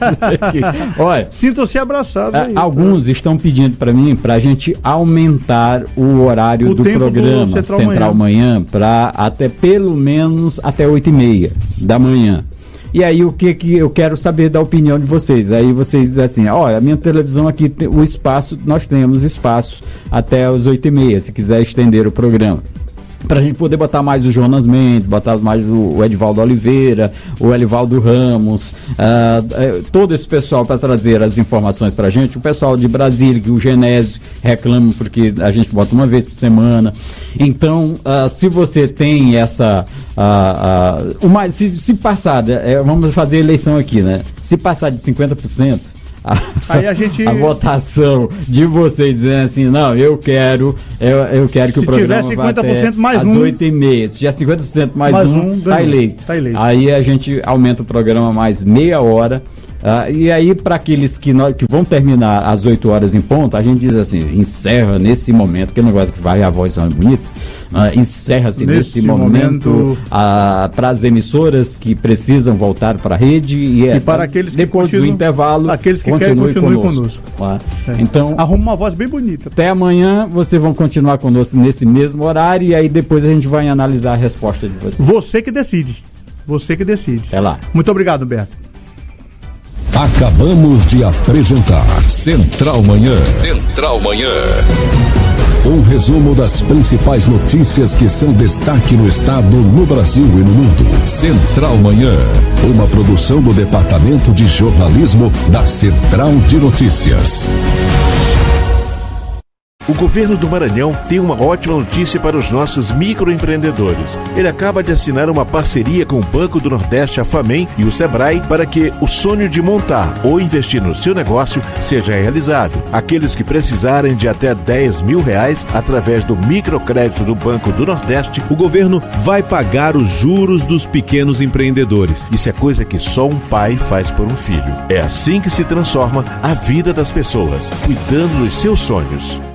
S2: Olha,
S3: sintam-se abraçados aí.
S2: Alguns tá? estão pedindo para mim para a gente aumentar o horário o do programa do Central, Central Manhã para até pelo menos até oito e meia da manhã. E aí o que que eu quero saber da opinião de vocês? Aí vocês dizem assim, olha, a minha televisão aqui, tem, o espaço, nós temos espaço até as oito e meia, se quiser estender o programa. Pra gente poder botar mais o Jonas Mendes, botar mais o, o Edivaldo Oliveira, o Elivaldo Ramos, uh, uh, todo esse pessoal para trazer as informações pra gente. O pessoal de Brasília, que o Genésio reclama porque a gente bota uma vez por semana. Então, uh, se você tem essa... Uh, uh, uma, se, se passar, uh, vamos fazer eleição aqui, né? Se passar de cinquenta por cento... A, aí a, gente... a votação de vocês dizendo assim, não, eu quero eu, eu quero que
S3: se
S2: o programa
S3: tiver cinquenta por cento
S2: vá até
S3: mais um,
S2: às oito e meia, se tiver cinquenta por cento mais, mais um, um tá, eleito.
S3: tá eleito.
S2: Aí a gente aumenta o programa mais meia hora. Uh, e aí, para aqueles que, nós, que vão terminar às oito horas em ponto, a gente diz assim, encerra nesse momento, que negócio que vai a voz é bonita, uh, encerra-se nesse, nesse momento, momento uh, para as emissoras que precisam voltar para a rede e,
S3: e para aqueles
S2: depois
S3: que
S2: do intervalo,
S3: aqueles que querem continue conosco.
S2: conosco. Uh, é. Então,
S3: arruma uma voz bem bonita.
S2: Até amanhã, vocês vão continuar conosco nesse mesmo horário e aí depois a gente vai analisar a resposta de vocês.
S3: Você que decide. Você que decide.
S2: É lá.
S3: Muito obrigado, Beto.
S1: Acabamos de apresentar Central Manhã. Central Manhã. Um resumo das principais notícias que são destaque no estado, no Brasil e no mundo. Central Manhã. Uma produção do Departamento de Jornalismo da Central de Notícias.
S17: O governo do Maranhão tem uma ótima notícia para os nossos microempreendedores. Ele acaba de assinar uma parceria com o Banco do Nordeste, a FAMEM e o Sebrae para que o sonho de montar ou investir no seu negócio seja realizado. Aqueles que precisarem de até dez mil reais através do microcrédito do Banco do Nordeste, o governo vai pagar os juros dos pequenos empreendedores. Isso é coisa que só um pai faz por um filho. É assim que se transforma a vida das pessoas, cuidando dos seus sonhos.